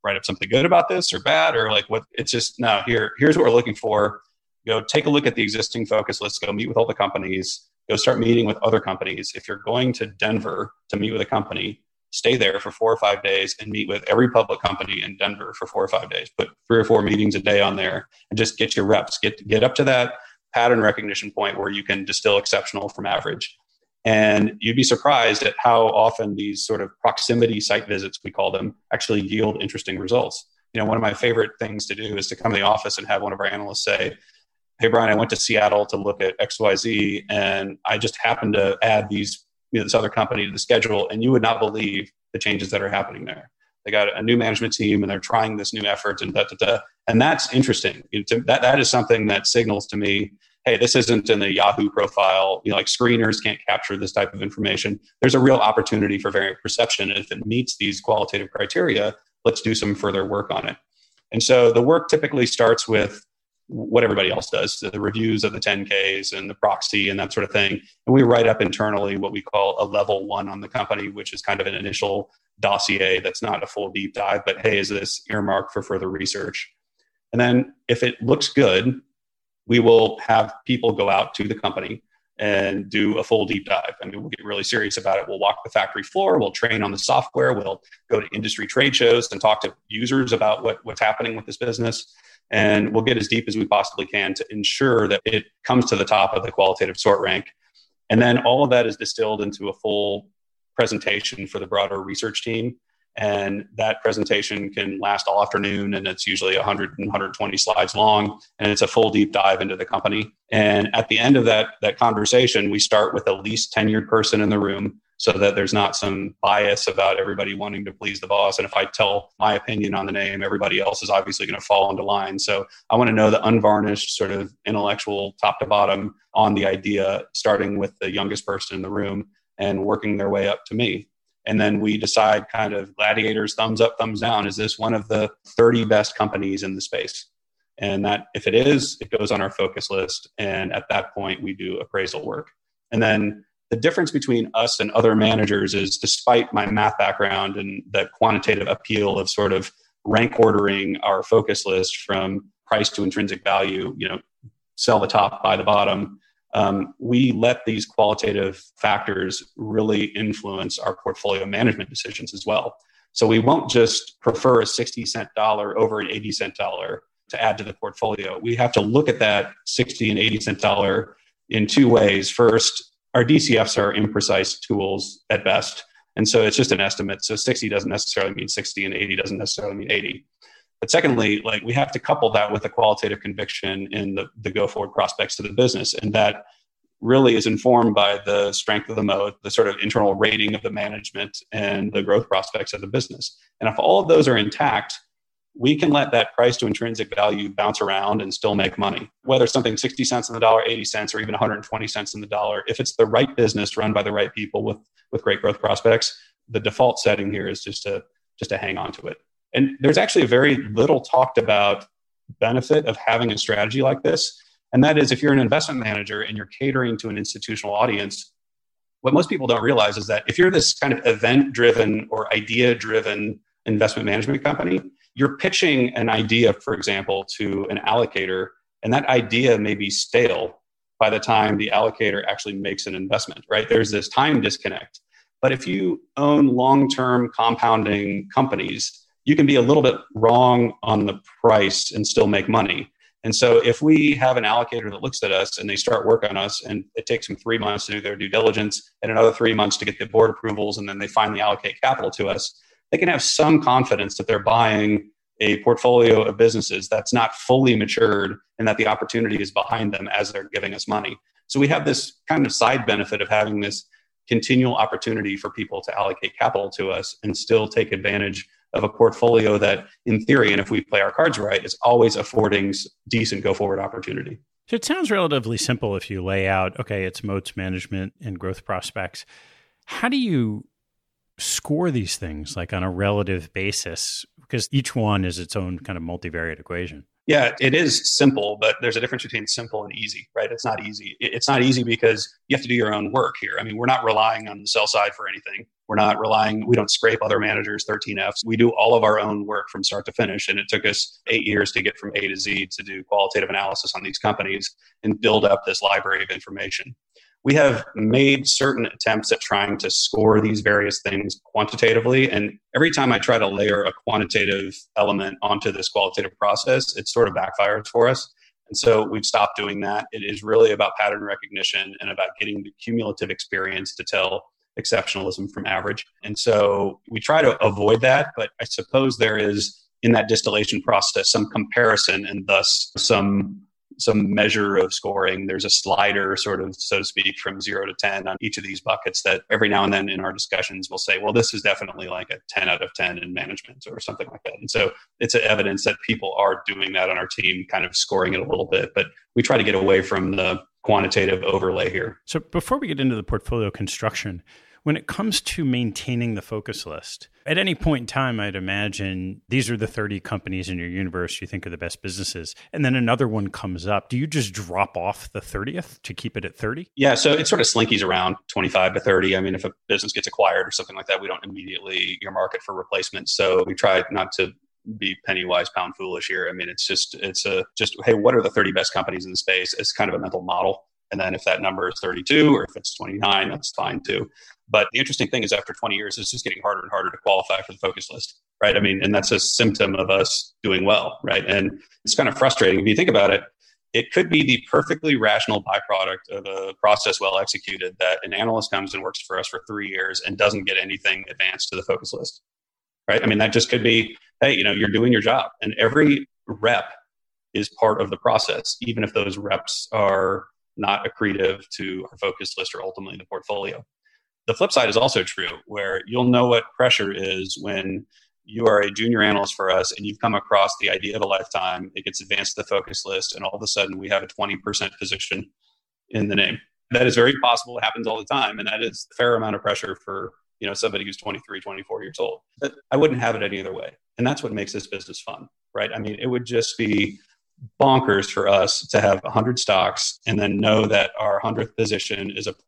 write up something good about this or bad, or like what, it's just, no, here's what we're looking for. Go take a look at the existing focus list, go meet with all the companies, go start meeting with other companies. If you're going to Denver to meet with a company, stay there for 4 or 5 days and meet with every public company in Denver for 4 or 5 days. Put 3 or 4 meetings a day on there and just get your reps. Get up to that pattern recognition point where you can distill exceptional from average. And you'd be surprised at how often these sort of proximity site visits, we call them, actually yield interesting results. One of my favorite things to do is to come to the office and have one of our analysts say, hey, Brian, I went to Seattle to look at XYZ, and I just happened to add this other company to the schedule, and you would not believe the changes that are happening there. They got a new management team, and they're trying this new effort, and and that's interesting. That is something that signals to me, hey, this isn't in the Yahoo profile. Like screeners can't capture this type of information. There's a real opportunity for variant perception. And if it meets these qualitative criteria, let's do some further work on it. And so the work typically starts with what everybody else does, the reviews of the 10Ks and the proxy and that sort of thing. And we write up internally what we call a level 1 on the company, which is kind of an initial dossier that's not a full deep dive, but hey, is this earmarked for further research? And then if it looks good, we will have people go out to the company and do a full deep dive. I mean, we'll get really serious about it. We'll walk the factory floor. We'll train on the software. We'll go to industry trade shows and talk to users about what's happening with this business. And we'll get as deep as we possibly can to ensure that it comes to the top of the qualitative sort rank. And then all of that is distilled into a full presentation for the broader research team. And that presentation can last all afternoon, and it's usually 100 and 120 slides long, and it's a full deep dive into the company. And at the end of that conversation, we start with the least tenured person in the room so that there's not some bias about everybody wanting to please the boss. And if I tell my opinion on the name, everybody else is obviously going to fall into line. So I want to know the unvarnished sort of intellectual top to bottom on the idea, starting with the youngest person in the room and working their way up to me. And then we decide kind of gladiators, thumbs up, thumbs down. Is this one of the 30 best companies in the space? And that if it is, it goes on our focus list. And at that point, we do appraisal work. And then the difference between us and other managers is, despite my math background and the quantitative appeal of sort of rank ordering our focus list from price to intrinsic value, sell the top, buy the bottom, we let these qualitative factors really influence our portfolio management decisions as well. So we won't just prefer a 60-cent dollar over an 80-cent dollar to add to the portfolio. We have to look at that 60 and 80-cent dollar in 2 ways. First, our DCFs are imprecise tools at best. And so it's just an estimate. So 60 doesn't necessarily mean 60 and 80 doesn't necessarily mean 80. But secondly, we have to couple that with a qualitative conviction in the go-forward prospects of the business. And that really is informed by the strength of the moat, the sort of internal rating of the management, and the growth prospects of the business. And if all of those are intact, we can let that price to intrinsic value bounce around and still make money. Whether something 60 cents in the dollar, 80 cents, or even 120 cents in the dollar, if it's the right business run by the right people with great growth prospects, the default setting here is just to hang on to it. And there's actually a very little talked about benefit of having a strategy like this. And that is, if you're an investment manager and you're catering to an institutional audience, what most people don't realize is that if you're this kind of event-driven or idea-driven investment management company, you're pitching an idea, for example, to an allocator, and that idea may be stale by the time the allocator actually makes an investment, right? There's this time disconnect. But if you own long-term compounding companies, you can be a little bit wrong on the price and still make money. And so if we have an allocator that looks at us and they start work on us, and it takes them 3 months to do their due diligence and another 3 months to get the board approvals, and then they finally allocate capital to us, they can have some confidence that they're buying a portfolio of businesses that's not fully matured and that the opportunity is behind them as they're giving us money. So we have this kind of side benefit of having this continual opportunity for people to allocate capital to us and still take advantage of a portfolio that, in theory, and if we play our cards right, is always affording decent go-forward opportunity. So it sounds relatively simple if you lay out, okay, it's moats management and growth prospects. How do you score these things on a relative basis? Because each one is its own kind of multivariate equation. Yeah, it is simple, but there's a difference between simple and easy, right? It's not easy. It's not easy because you have to do your own work here. I mean, we're not relying on the sell side for anything. We're not relying, we don't scrape other managers 13 Fs. We do all of our own work from start to finish. And it took us 8 years to get from A to Z to do qualitative analysis on these companies and build up this library of information. We have made certain attempts at trying to score these various things quantitatively. And every time I try to layer a quantitative element onto this qualitative process, it sort of backfires for us. And so we've stopped doing that. It is really about pattern recognition and about getting the cumulative experience to tell exceptionalism from average. And so we try to avoid that, but I suppose there is in that distillation process some comparison and thus some measure of scoring. There's a slider sort of, so to speak, from 0 to 10 on each of these buckets that every now and then in our discussions we'll say, well, this is definitely like a 10 out of 10 in management or something like that. And so it's evidence that people are doing that on our team, kind of scoring it a little bit, but we try to get away from the quantitative overlay here. So before we get into the portfolio construction, when it comes to maintaining the focus list, at any point in time, I'd imagine these are the 30 companies in your universe you think are the best businesses, and then another one comes up. Do you just drop off the 30th to keep it at 30? Yeah, so it sort of slinkies around 25 to 30. I mean, if a business gets acquired or something like that, we don't immediately earmark it for replacement. So we try not to be penny wise, pound foolish here. I mean, it's just, hey, what are the 30 best companies in the space? It's kind of a mental model. And then if that number is 32 or if it's 29, that's fine too. But the interesting thing is after 20 years, it's just getting harder and harder to qualify for the focus list, right? I mean, and that's a symptom of us doing well, right? And it's kind of frustrating. If you think about it, it could be the perfectly rational byproduct of a process well executed that an analyst comes and works for us for 3 years and doesn't get anything advanced to the focus list, right? I mean, that just could be, hey, you're doing your job. And every rep is part of the process, even if those reps are not accretive to our focus list or ultimately the portfolio. The flip side is also true, where you'll know what pressure is when you are a junior analyst for us and you've come across the idea of a lifetime, it gets advanced to the focus list, and all of a sudden we have a 20% position in the name. That is very possible. It happens all the time. And that is a fair amount of pressure for somebody who's 23, 24 years old. But I wouldn't have it any other way. And that's what makes this business fun, right? I mean, it would just be bonkers for us to have 100 stocks and then know that our 100th position is a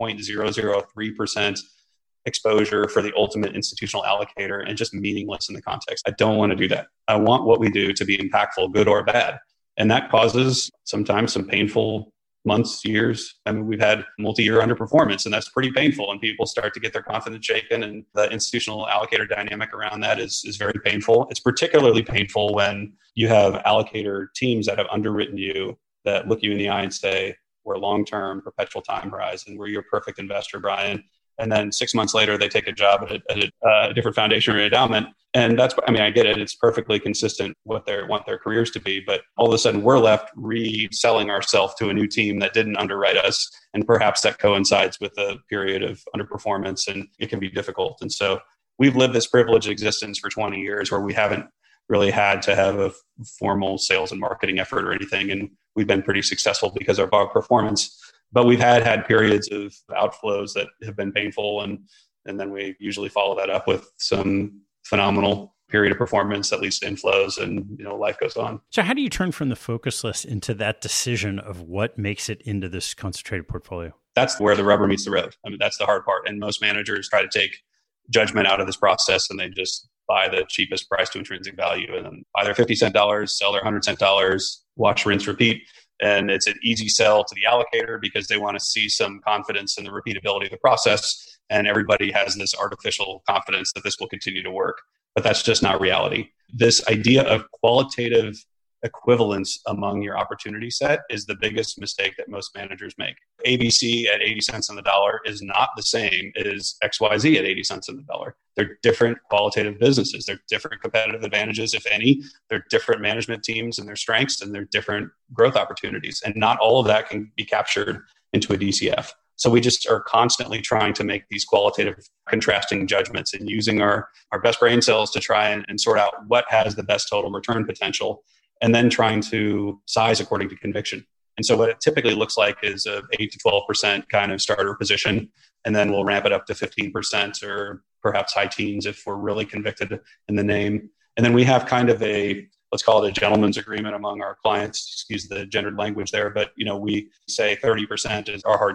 0.003% exposure for the ultimate institutional allocator and just meaningless in the context. I don't want to do that. I want what we do to be impactful, good or bad. And that causes sometimes some painful months, years. I mean, we've had multi-year underperformance, and that's pretty painful. And people start to get their confidence shaken, and the institutional allocator dynamic around that is very painful. It's particularly painful when you have allocator teams that have underwritten you, that look you in the eye and say, we're long-term, perpetual time horizon, we're your perfect investor, Brian. And then 6 months later, they take a job at a different foundation or endowment. And I get it. It's perfectly consistent what they want their careers to be. But all of a sudden, we're left reselling ourselves to a new team that didn't underwrite us. And perhaps that coincides with a period of underperformance, and it can be difficult. And so we've lived this privileged existence for 20 years where we haven't really had to have a formal sales and marketing effort or anything. And we've been pretty successful because of our performance. But we've had periods of outflows that have been painful, and then we usually follow that up with some phenomenal period of performance, at least inflows, and life goes on. So how do you turn from the focus list into that decision of what makes it into this concentrated portfolio? That's where the rubber meets the road. I mean, that's the hard part. And most managers try to take judgment out of this process, and they just buy the cheapest price to intrinsic value and then buy their 50-cent dollars, sell their 100-cent dollars, watch, rinse, repeat. And it's an easy sell to the allocator because they want to see some confidence in the repeatability of the process. And everybody has this artificial confidence that this will continue to work. But that's just not reality. This idea of qualitative equivalence among your opportunity set is the biggest mistake that most managers make. ABC at 80 cents on the dollar is not the same as XYZ at 80 cents on the dollar. They're different qualitative businesses. They're different competitive advantages, if any. They're different management teams and their strengths, and they're different growth opportunities. And not all of that can be captured into a DCF. So we just are constantly trying to make these qualitative contrasting judgments and using our best brain cells to try and sort out what has the best total return potential, and then trying to size according to conviction. And so what it typically looks like is a 8 to 12% kind of starter position, and then we'll ramp it up to 15% or perhaps high teens if we're really convicted in the name. And then we have kind of let's call it a gentleman's agreement among our clients, excuse the gendered language there, but we say 30% is our hard cap.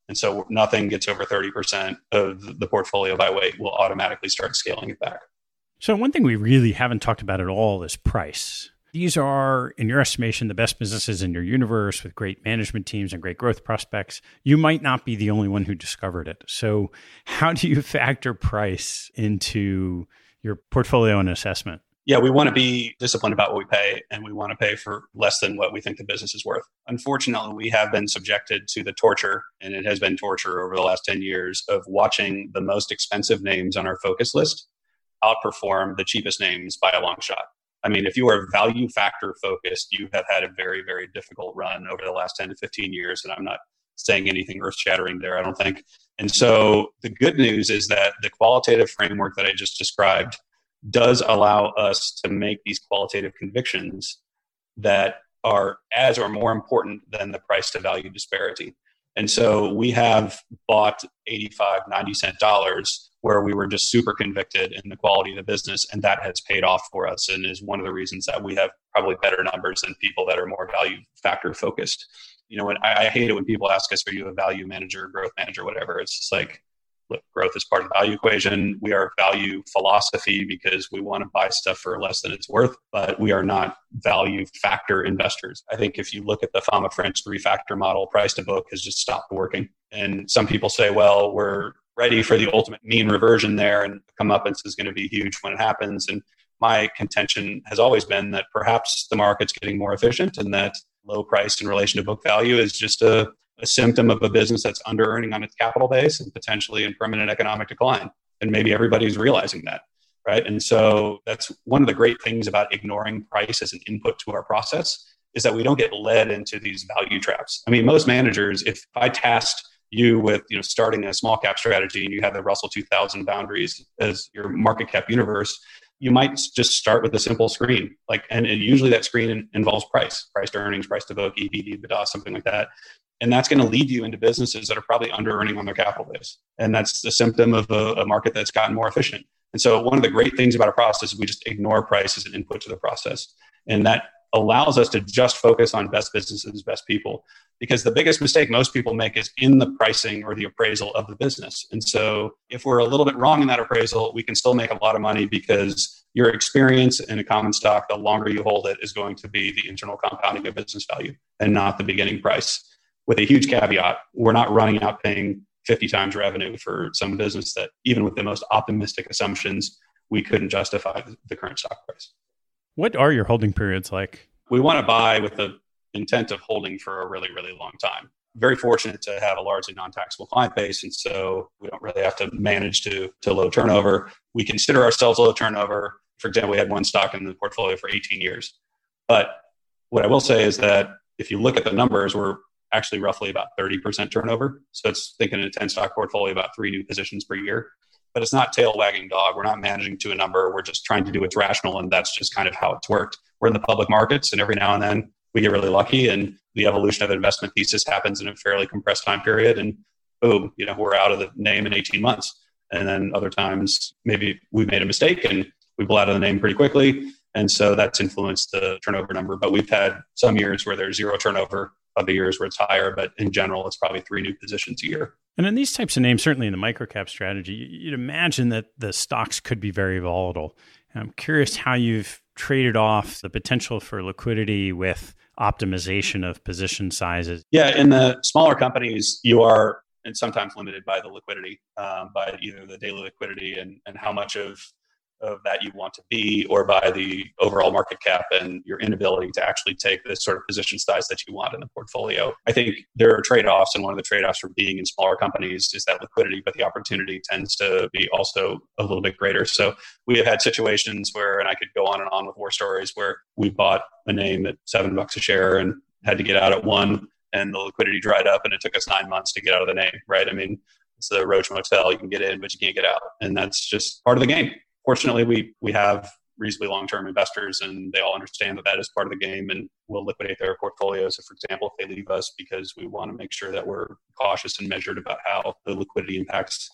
And so nothing gets over 30% of the portfolio by weight, we'll automatically start scaling it back. So one thing we really haven't talked about at all is price. These are, in your estimation, the best businesses in your universe with great management teams and great growth prospects. You might not be the only one who discovered it. So how do you factor price into your portfolio and assessment? Yeah, we want to be disciplined about what we pay, and we want to pay for less than what we think the business is worth. Unfortunately, we have been subjected to the torture, and it has been torture over the last 10 years, of watching the most expensive names on our focus list outperform the cheapest names by a long shot. I mean, if you are value factor focused, you have had a very, very difficult run over the last 10 to 15 years. And I'm not saying anything earth shattering there, I don't think. And so the good news is that the qualitative framework that I just described does allow us to make these qualitative convictions that are as or more important than the price to value disparity. And so we have bought 85, 90-cent dollars where we were just super convicted in the quality of the business, and that has paid off for us and is one of the reasons that we have probably better numbers than people that are more value factor focused. You know, when I hate it when people ask us, are you a value manager, growth manager, whatever? It's just like, look, growth is part of the value equation. We are value philosophy because we want to buy stuff for less than it's worth, but we are not value factor investors. I think if you look at the Fama French 3-factor model, price to book has just stopped working. And some people say, well, we're ready for the ultimate mean reversion there, and comeuppance is going to be huge when it happens. And my contention has always been that perhaps the market's getting more efficient and that low price in relation to book value is just a symptom of a business that's under earning on its capital base and potentially in permanent economic decline. And maybe everybody's realizing that, right? And so that's one of the great things about ignoring price as an input to our process, is that we don't get led into these value traps. I mean, most managers, if I tasked you with starting a small cap strategy and you have the Russell 2000 boundaries as your market cap universe, you might just start with a simple screen. And usually that screen involves price to earnings, price to book, EV, EBITDA, something like that. And that's going to lead you into businesses that are probably under earning on their capital base. And that's the symptom of a market that's gotten more efficient. And so one of the great things about a process is we just ignore price as an input to the process. And that allows us to just focus on best businesses, best people. Because the biggest mistake most people make is in the pricing or the appraisal of the business. And so if we're a little bit wrong in that appraisal, we can still make a lot of money because your experience in a common stock, the longer you hold it, is going to be the internal compounding of business value and not the beginning price. With a huge caveat, we're not running out paying 50 times revenue for some business that, even with the most optimistic assumptions, we couldn't justify the current stock price. What are your holding periods like? We want to buy with the intent of holding for a really, really long time. Very fortunate to have a largely non-taxable client base, and so we don't really have to manage to low turnover. We consider ourselves low turnover. For example, we had one stock in the portfolio for 18 years. But what I will say is that if you look at the numbers, we're actually roughly about 30% turnover. So it's thinking in a 10 stock portfolio, about 3 new positions per year. But it's not tail wagging dog. We're not managing to a number. We're just trying to do what's rational. And that's just kind of how it's worked. We're in the public markets, and every now and then we get really lucky and the evolution of an investment thesis happens in a fairly compressed time period. And boom, we're out of the name in 18 months. And then other times, maybe we made a mistake and we blow out of the name pretty quickly. And so that's influenced the turnover number. But we've had some years where there's zero turnover, other years where it's higher. But in general, it's probably 3 new positions a year. And in these types of names, certainly in the microcap strategy, you'd imagine that the stocks could be very volatile. And I'm curious how you've traded off the potential for liquidity with optimization of position sizes. Yeah, in the smaller companies, you are and sometimes limited by the liquidity, by either the daily liquidity and how much of that you want to be, or by the overall market cap and your inability to actually take the sort of position size that you want in the portfolio. I think there are trade-offs, and one of the trade-offs for being in smaller companies is that liquidity, but the opportunity tends to be also a little bit greater. So we have had situations where, and I could go on and on with war stories, where we bought a name at $7 a share and had to get out at $1, and the liquidity dried up, and it took us 9 months to get out of the name, right? I mean, it's the Roach Motel. You can get in, but you can't get out. And that's just part of the game. Fortunately, we have reasonably long-term investors, and they all understand that is part of the game, and we'll liquidate their portfolios, for example, if they leave us, because we want to make sure that we're cautious and measured about how the liquidity impacts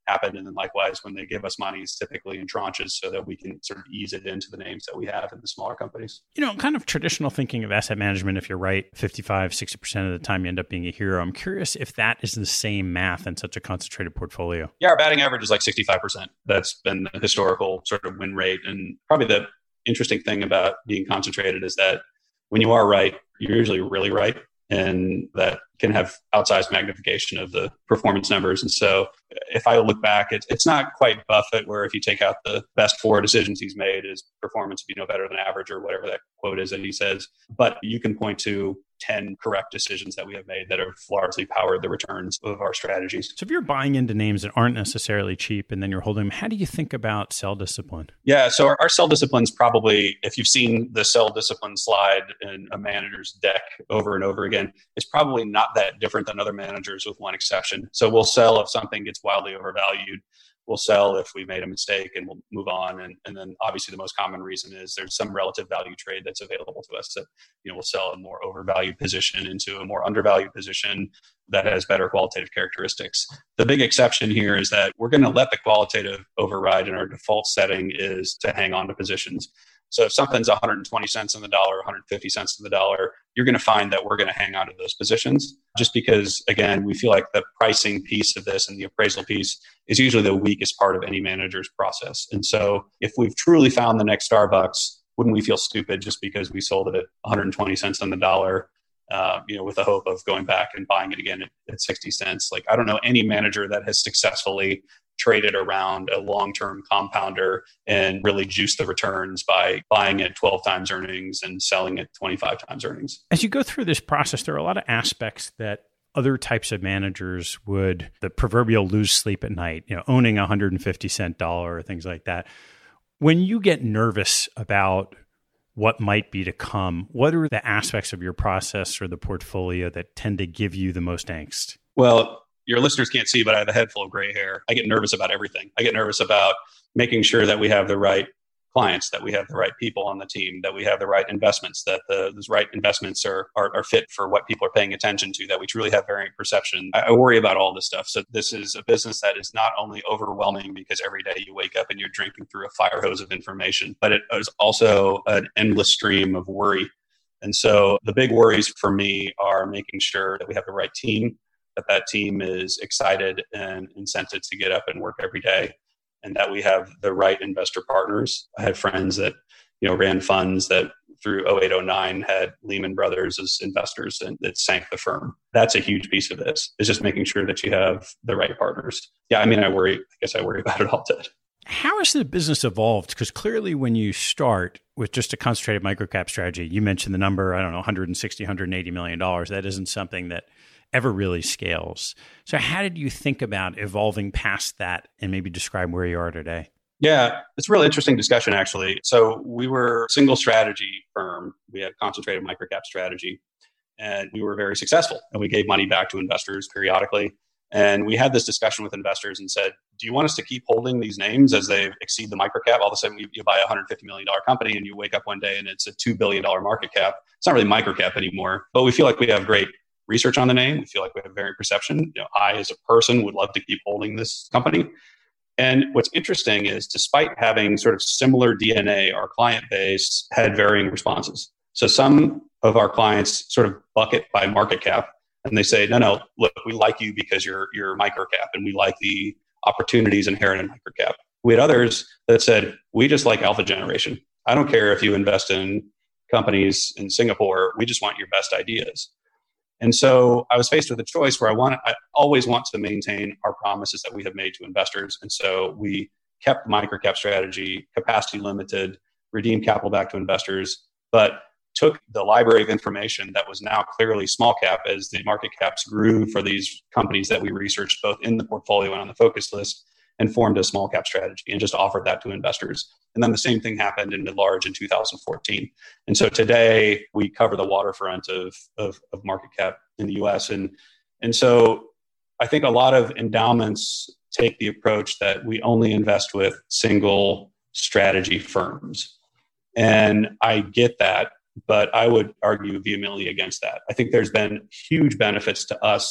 happen. And then likewise, when they give us money, it's typically in tranches so that we can sort of ease it into the names that we have in the smaller companies. Kind of traditional thinking of asset management, if you're right, 55, 60% of the time you end up being a hero. I'm curious if that is the same math in such a concentrated portfolio. Yeah, our batting average is like 65%. That's been the historical sort of win rate. And probably the interesting thing about being concentrated is that when you are right, you're usually really right. And that can have outsized magnification of the performance numbers. And so if I look back, it's not quite Buffett, where if you take out the best 4 decisions he's made, his performance would be no better than average, or whatever that quote is that he says. But you can point to 10 correct decisions that we have made that have largely powered the returns of our strategies. So if you're buying into names that aren't necessarily cheap and then you're holding them, how do you think about sell discipline? Yeah, so our sell discipline is probably, if you've seen the sell discipline slide in a manager's deck over and over again, it's probably not that different than other managers with one exception. So we'll sell if something gets wildly overvalued. We'll sell if we made a mistake, and we'll move on. And then obviously the most common reason is there's some relative value trade that's available to us that, we'll sell a more overvalued position into a more undervalued position that has better qualitative characteristics. The big exception here is that we're going to let the qualitative override, and our default setting is to hang on to positions. So if something's 120 cents on the dollar, 150 cents on the dollar, you're going to find that we're going to hang on to those positions, just because, again, we feel like the pricing piece of this and the appraisal piece is usually the weakest part of any manager's process. And so if we've truly found the next Starbucks, wouldn't we feel stupid just because we sold it at 120 cents on the dollar, with the hope of going back and buying it again at 60 cents? Like, I don't know any manager that has successfully traded around a long-term compounder and really juiced the returns by buying at 12 times earnings and selling at 25 times earnings. As you go through this process, there are a lot of aspects that other types of managers would, the proverbial lose sleep at night, owning a 150-cent dollar or things like that. When you get nervous about what might be to come, what are the aspects of your process or the portfolio that tend to give you the most angst? Well, your listeners can't see, but I have a head full of gray hair. I get nervous about everything. I get nervous about making sure that we have the right clients, that we have the right people on the team, that we have the right investments, that those right investments are fit for what people are paying attention to, that we truly have variant perception. I worry about all this stuff. So this is a business that is not only overwhelming because every day you wake up and you're drinking through a fire hose of information, but it is also an endless stream of worry. And so the big worries for me are making sure that we have the right team, that team is excited and incented to get up and work every day, and that we have the right investor partners. I had friends that, ran funds that through 0809 had Lehman Brothers as investors, and it sank the firm. That's a huge piece of this, is just making sure that you have the right partners. Yeah, I worry about it all day. How has the business evolved? Because clearly when you start with just a concentrated microcap strategy, you mentioned the number, $160, $180 million. That isn't something that ever really scales. So how did you think about evolving past that and maybe describe where you are today? Yeah, it's a really interesting discussion, actually. So we were a single strategy firm. We had concentrated microcap strategy, and we were very successful. And we gave money back to investors periodically. And we had this discussion with investors and said, do you want us to keep holding these names as they exceed the microcap? All of a sudden, you buy a $150 million company and you wake up one day and it's a $2 billion market cap. It's not really microcap anymore, but we feel like we have great research on the name. We feel like we have variant perception. I, as a person, would love to keep holding this company. And what's interesting is, despite having sort of similar DNA, our client base had varying responses. So some of our clients sort of bucket by market cap, and they say, no, look, we like you because you're microcap, and we like the opportunities inherent in microcap. We had others that said, we just like alpha generation. I don't care if you invest in companies in Singapore. We just want your best ideas. And so I was faced with a choice where I always want to maintain our promises that we have made to investors. And so we kept the microcap strategy, capacity limited, redeemed capital back to investors, but took the library of information that was now clearly small cap as the market caps grew for these companies that we researched both in the portfolio and on the focus list, and formed a small cap strategy and just offered that to investors. And then the same thing happened in mid-large in 2014. And so today we cover the waterfront of market cap in the US. And so I think a lot of endowments take the approach that we only invest with single strategy firms. And I get that, but I would argue vehemently against that. I think there's been huge benefits to us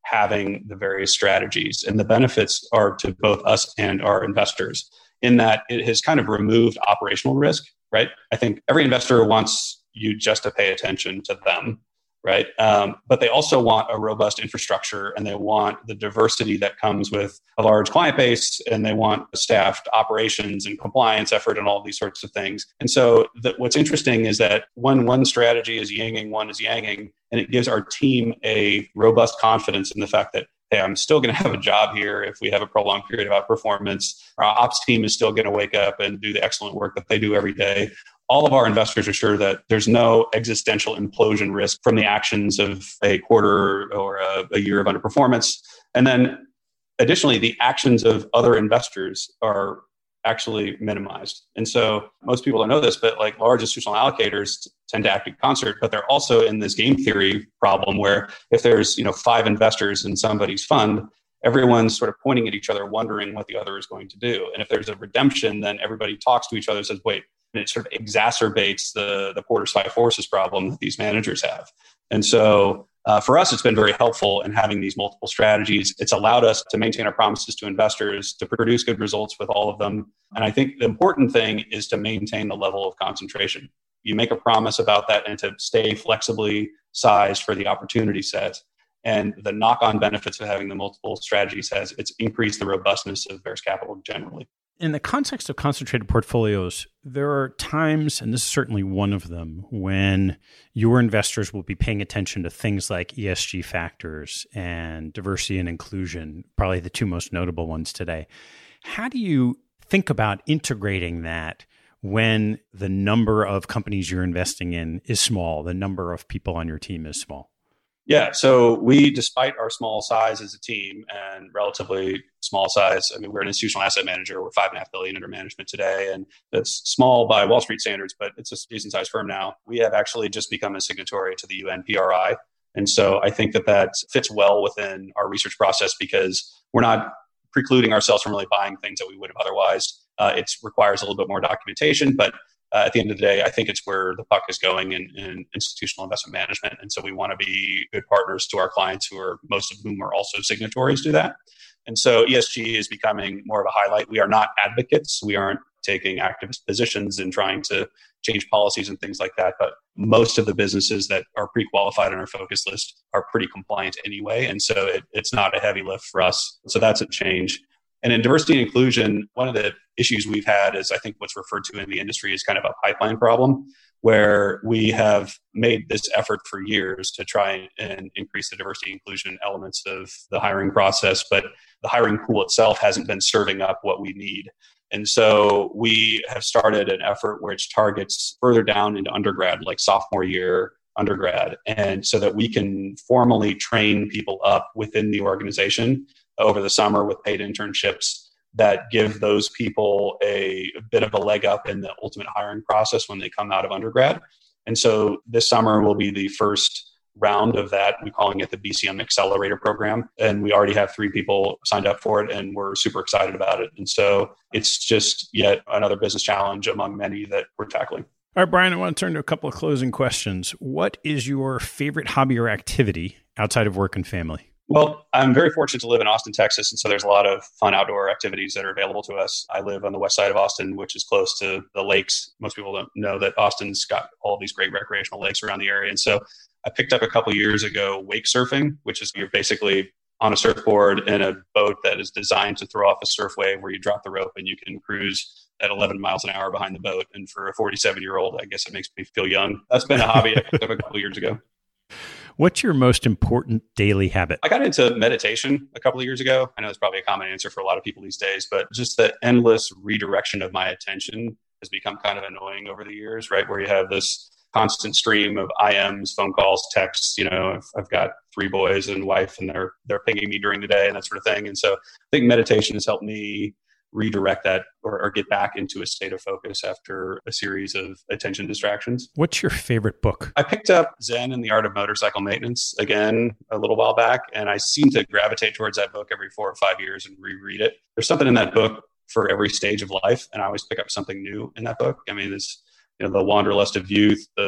having the various strategies. And the benefits are to both us and our investors in that it has kind of removed operational risk, right? I think every investor wants you just to pay attention to them, right? But they also want a robust infrastructure, and they want the diversity that comes with a large client base, and they want staffed operations and compliance effort and all these sorts of things. And so what's interesting is that when one strategy is yinging, one is yanging, and it gives our team a robust confidence in the fact that, hey, I'm still going to have a job here if we have a prolonged period of outperformance. Our ops team is still going to wake up and do the excellent work that they do every day. All of our investors are sure that there's no existential implosion risk from the actions of a quarter or a year of underperformance. And then additionally, the actions of other investors are actually minimized. And so most people don't know this, but like large institutional allocators tend to act in concert, but they're also in this game theory problem where if there's 5 investors in somebody's fund, everyone's sort of pointing at each other, wondering what the other is going to do. And if there's a redemption, then everybody talks to each other and says, wait, and it sort of exacerbates the Porter's five forces problem that these managers have. And so for us, it's been very helpful in having these multiple strategies. It's allowed us to maintain our promises to investors, to produce good results with all of them. And I think the important thing is to maintain the level of concentration. You make a promise about that and to stay flexibly sized for the opportunity set. And the knock-on benefits of having the multiple strategies it's increased the robustness of Bears Capital generally. In the context of concentrated portfolios, there are times, and this is certainly one of them, when your investors will be paying attention to things like ESG factors and diversity and inclusion, probably the 2 most notable ones today. How do you think about integrating that when the number of companies you're investing in is small, the number of people on your team is small? Yeah, so we, despite our small size as a team and relatively small size, I mean, we're an institutional asset manager. We're $5.5 billion under management today, and that's small by Wall Street standards, but it's a decent-sized firm now. We have actually just become a signatory to the UN PRI, and so I think that fits well within our research process because we're not precluding ourselves from really buying things that we would have otherwise. It requires a little bit more documentation, but at the end of the day, I think it's where the puck is going in institutional investment management. And so we want to be good partners to our clients most of whom are also signatories to that. And so ESG is becoming more of a highlight. We are not advocates. We aren't taking activist positions and trying to change policies and things like that. But most of the businesses that are pre-qualified on our focus list are pretty compliant anyway. And so it's not a heavy lift for us. So that's a change. And in diversity and inclusion, one of the issues we've had is I think what's referred to in the industry is kind of a pipeline problem, where we have made this effort for years to try and increase the diversity and inclusion elements of the hiring process, but the hiring pool itself hasn't been serving up what we need. And so we have started an effort which targets further down into undergrad, like sophomore year undergrad, and so that we can formally train people up within the organization over the summer with paid internships that give those people a bit of a leg up in the ultimate hiring process when they come out of undergrad. And so this summer will be the first round of that. We're calling it the BCM Accelerator Program. And we already have 3 people signed up for it, and we're super excited about it. And so it's just yet another business challenge among many that we're tackling. All right, Brian, I want to turn to a couple of closing questions. What is your favorite hobby or activity outside of work and family? Well, I'm very fortunate to live in Austin, Texas, and so there's a lot of fun outdoor activities that are available to us. I live on the west side of Austin, which is close to the lakes. Most people don't know that Austin's got all these great recreational lakes around the area. And so I picked up a couple of years ago wake surfing, which is you're basically on a surfboard in a boat that is designed to throw off a surf wave where you drop the rope and you can cruise at 11 miles an hour behind the boat. And for a 47-year-old, I guess it makes me feel young. That's been a hobby I picked up a couple of years ago. What's your most important daily habit? I got into meditation a couple of years ago. I know it's probably a common answer for a lot of people these days, but just the endless redirection of my attention has become kind of annoying over the years, right? Where you have this constant stream of IMs, phone calls, texts. I've got 3 boys and wife, and they're pinging me during the day and that sort of thing. And so I think meditation has helped me redirect that or get back into a state of focus after a series of attention distractions. What's your favorite book? I picked up Zen and the Art of Motorcycle Maintenance again a little while back, and I seem to gravitate towards that book every 4 or 5 years and reread it. There's something in that book for every stage of life, and I always pick up something new in that book. I mean, there's the wanderlust of youth, the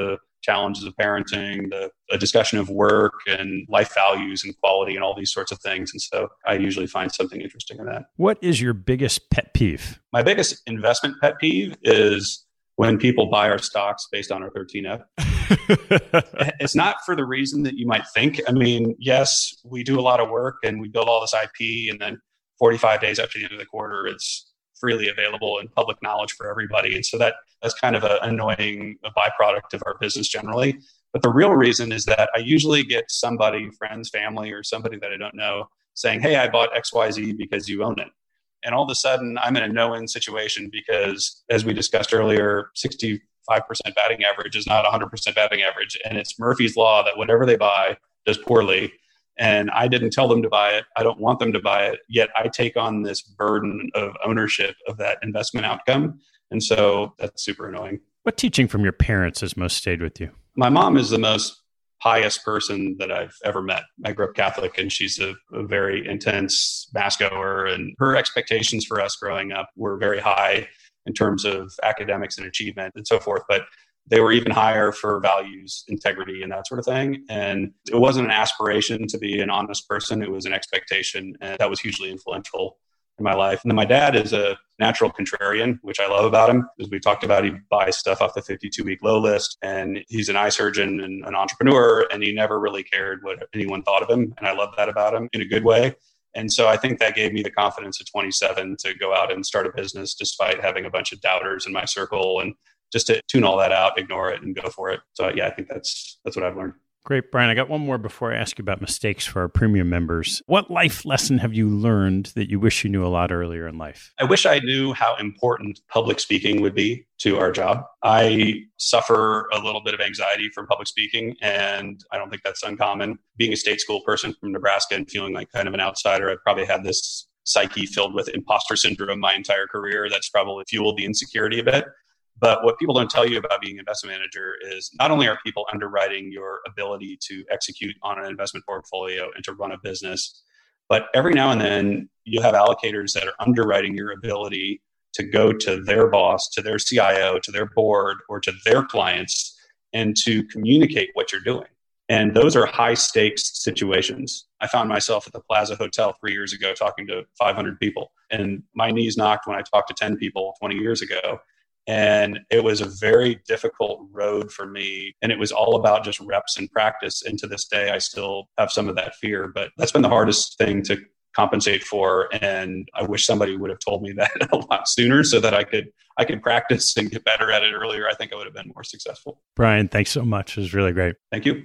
challenges of parenting, a discussion of work and life values and quality and all these sorts of things. And so I usually find something interesting in that. What is your biggest pet peeve? My biggest investment pet peeve is when people buy our stocks based on our 13F. It's not for the reason that you might think. I mean, yes, we do a lot of work and we build all this IP, and then 45 days after the end of the quarter, it's freely available and public knowledge for everybody. And so that's kind of an annoying byproduct of our business generally. But the real reason is that I usually get somebody, friends, family, or somebody that I don't know saying, hey, I bought XYZ because you own it. And all of a sudden, I'm in a no-win situation because, as we discussed earlier, 65% batting average is not 100% batting average. And it's Murphy's Law that whatever they buy does poorly. And I didn't tell them to buy it. I don't want them to buy it. Yet I take on this burden of ownership of that investment outcome. And so that's super annoying. What teaching from your parents has most stayed with you? My mom is the most pious person that I've ever met. I grew up Catholic, and she's a very intense mass goer, and her expectations for us growing up were very high in terms of academics and achievement and so forth, but they were even higher for values, integrity, and that sort of thing. And it wasn't an aspiration to be an honest person. It was an expectation, and that was hugely influential in my life. And then my dad is a natural contrarian, which I love about him. As we talked about, he buys stuff off the 52-week low list, and he's an eye surgeon and an entrepreneur, and he never really cared what anyone thought of him. And I love that about him in a good way. And so I think that gave me the confidence at 27 to go out and start a business despite having a bunch of doubters in my circle, and just to tune all that out, ignore it, and go for it. So yeah, I think that's what I've learned. Great, Brian. I got one more before I ask you about mistakes for our premium members. What life lesson have you learned that you wish you knew a lot earlier in life? I wish I knew how important public speaking would be to our job. I suffer a little bit of anxiety from public speaking, and I don't think that's uncommon. Being a state school person from Nebraska and feeling like kind of an outsider, I've probably had this psyche filled with imposter syndrome my entire career. That's probably fueled the insecurity a bit. But what people don't tell you about being an investment manager is not only are people underwriting your ability to execute on an investment portfolio and to run a business, but every now and then you'll have allocators that are underwriting your ability to go to their boss, to their CIO, to their board, or to their clients and to communicate what you're doing. And those are high stakes situations. I found myself at the Plaza Hotel 3 years ago talking to 500 people, and my knees knocked when I talked to 10 people 20 years ago. And it was a very difficult road for me. And it was all about just reps and practice. And to this day, I still have some of that fear. But that's been the hardest thing to compensate for. And I wish somebody would have told me that a lot sooner so that I could practice and get better at it earlier. I think I would have been more successful. Brian, thanks so much. It was really great. Thank you.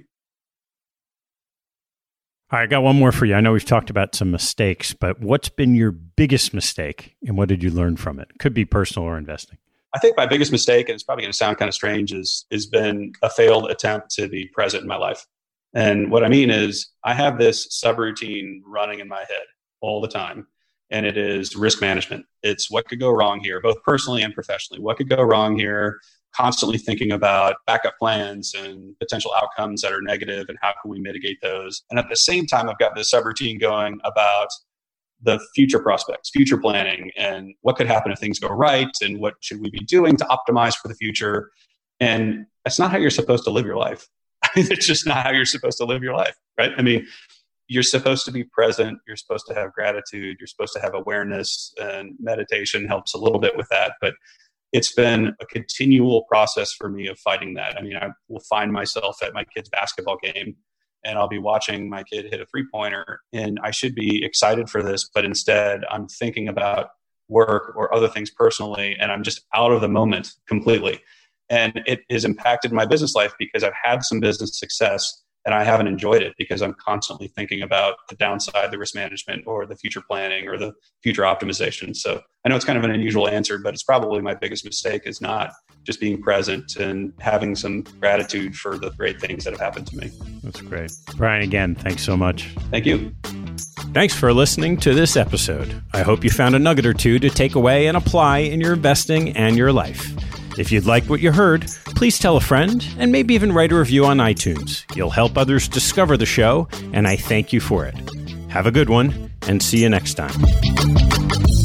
All right, I got one more for you. I know we've talked about some mistakes, but what's been your biggest mistake and what did you learn from it? Could be personal or investing. I think my biggest mistake, and it's probably going to sound kind of strange, has been a failed attempt to be present in my life. And what I mean is I have this subroutine running in my head all the time, and it is risk management. It's what could go wrong here, both personally and professionally. What could go wrong here? Constantly thinking about backup plans and potential outcomes that are negative and how can we mitigate those. And at the same time, I've got this subroutine going about the future prospects, future planning, and what could happen if things go right, and what should we be doing to optimize for the future. And that's not how you're supposed to live your life. It's just not how you're supposed to live your life, right? I mean, you're supposed to be present. You're supposed to have gratitude. You're supposed to have awareness, and meditation helps a little bit with that. But it's been a continual process for me of fighting that. I mean, I will find myself at my kid's basketball game, and I'll be watching my kid hit a three-pointer, and I should be excited for this, but instead I'm thinking about work or other things personally, and I'm just out of the moment completely. And it has impacted my business life because I've had some business success and I haven't enjoyed it because I'm constantly thinking about the downside, the risk management, or the future planning, or the future optimization. So I know it's kind of an unusual answer, but it's probably my biggest mistake is not just being present and having some gratitude for the great things that have happened to me. That's great. Brian, again, thanks so much. Thank you. Thanks for listening to this episode. I hope you found a nugget or two to take away and apply in your investing and your life. If you'd like what you heard, please tell a friend and maybe even write a review on iTunes. You'll help others discover the show, and I thank you for it. Have a good one, and see you next time.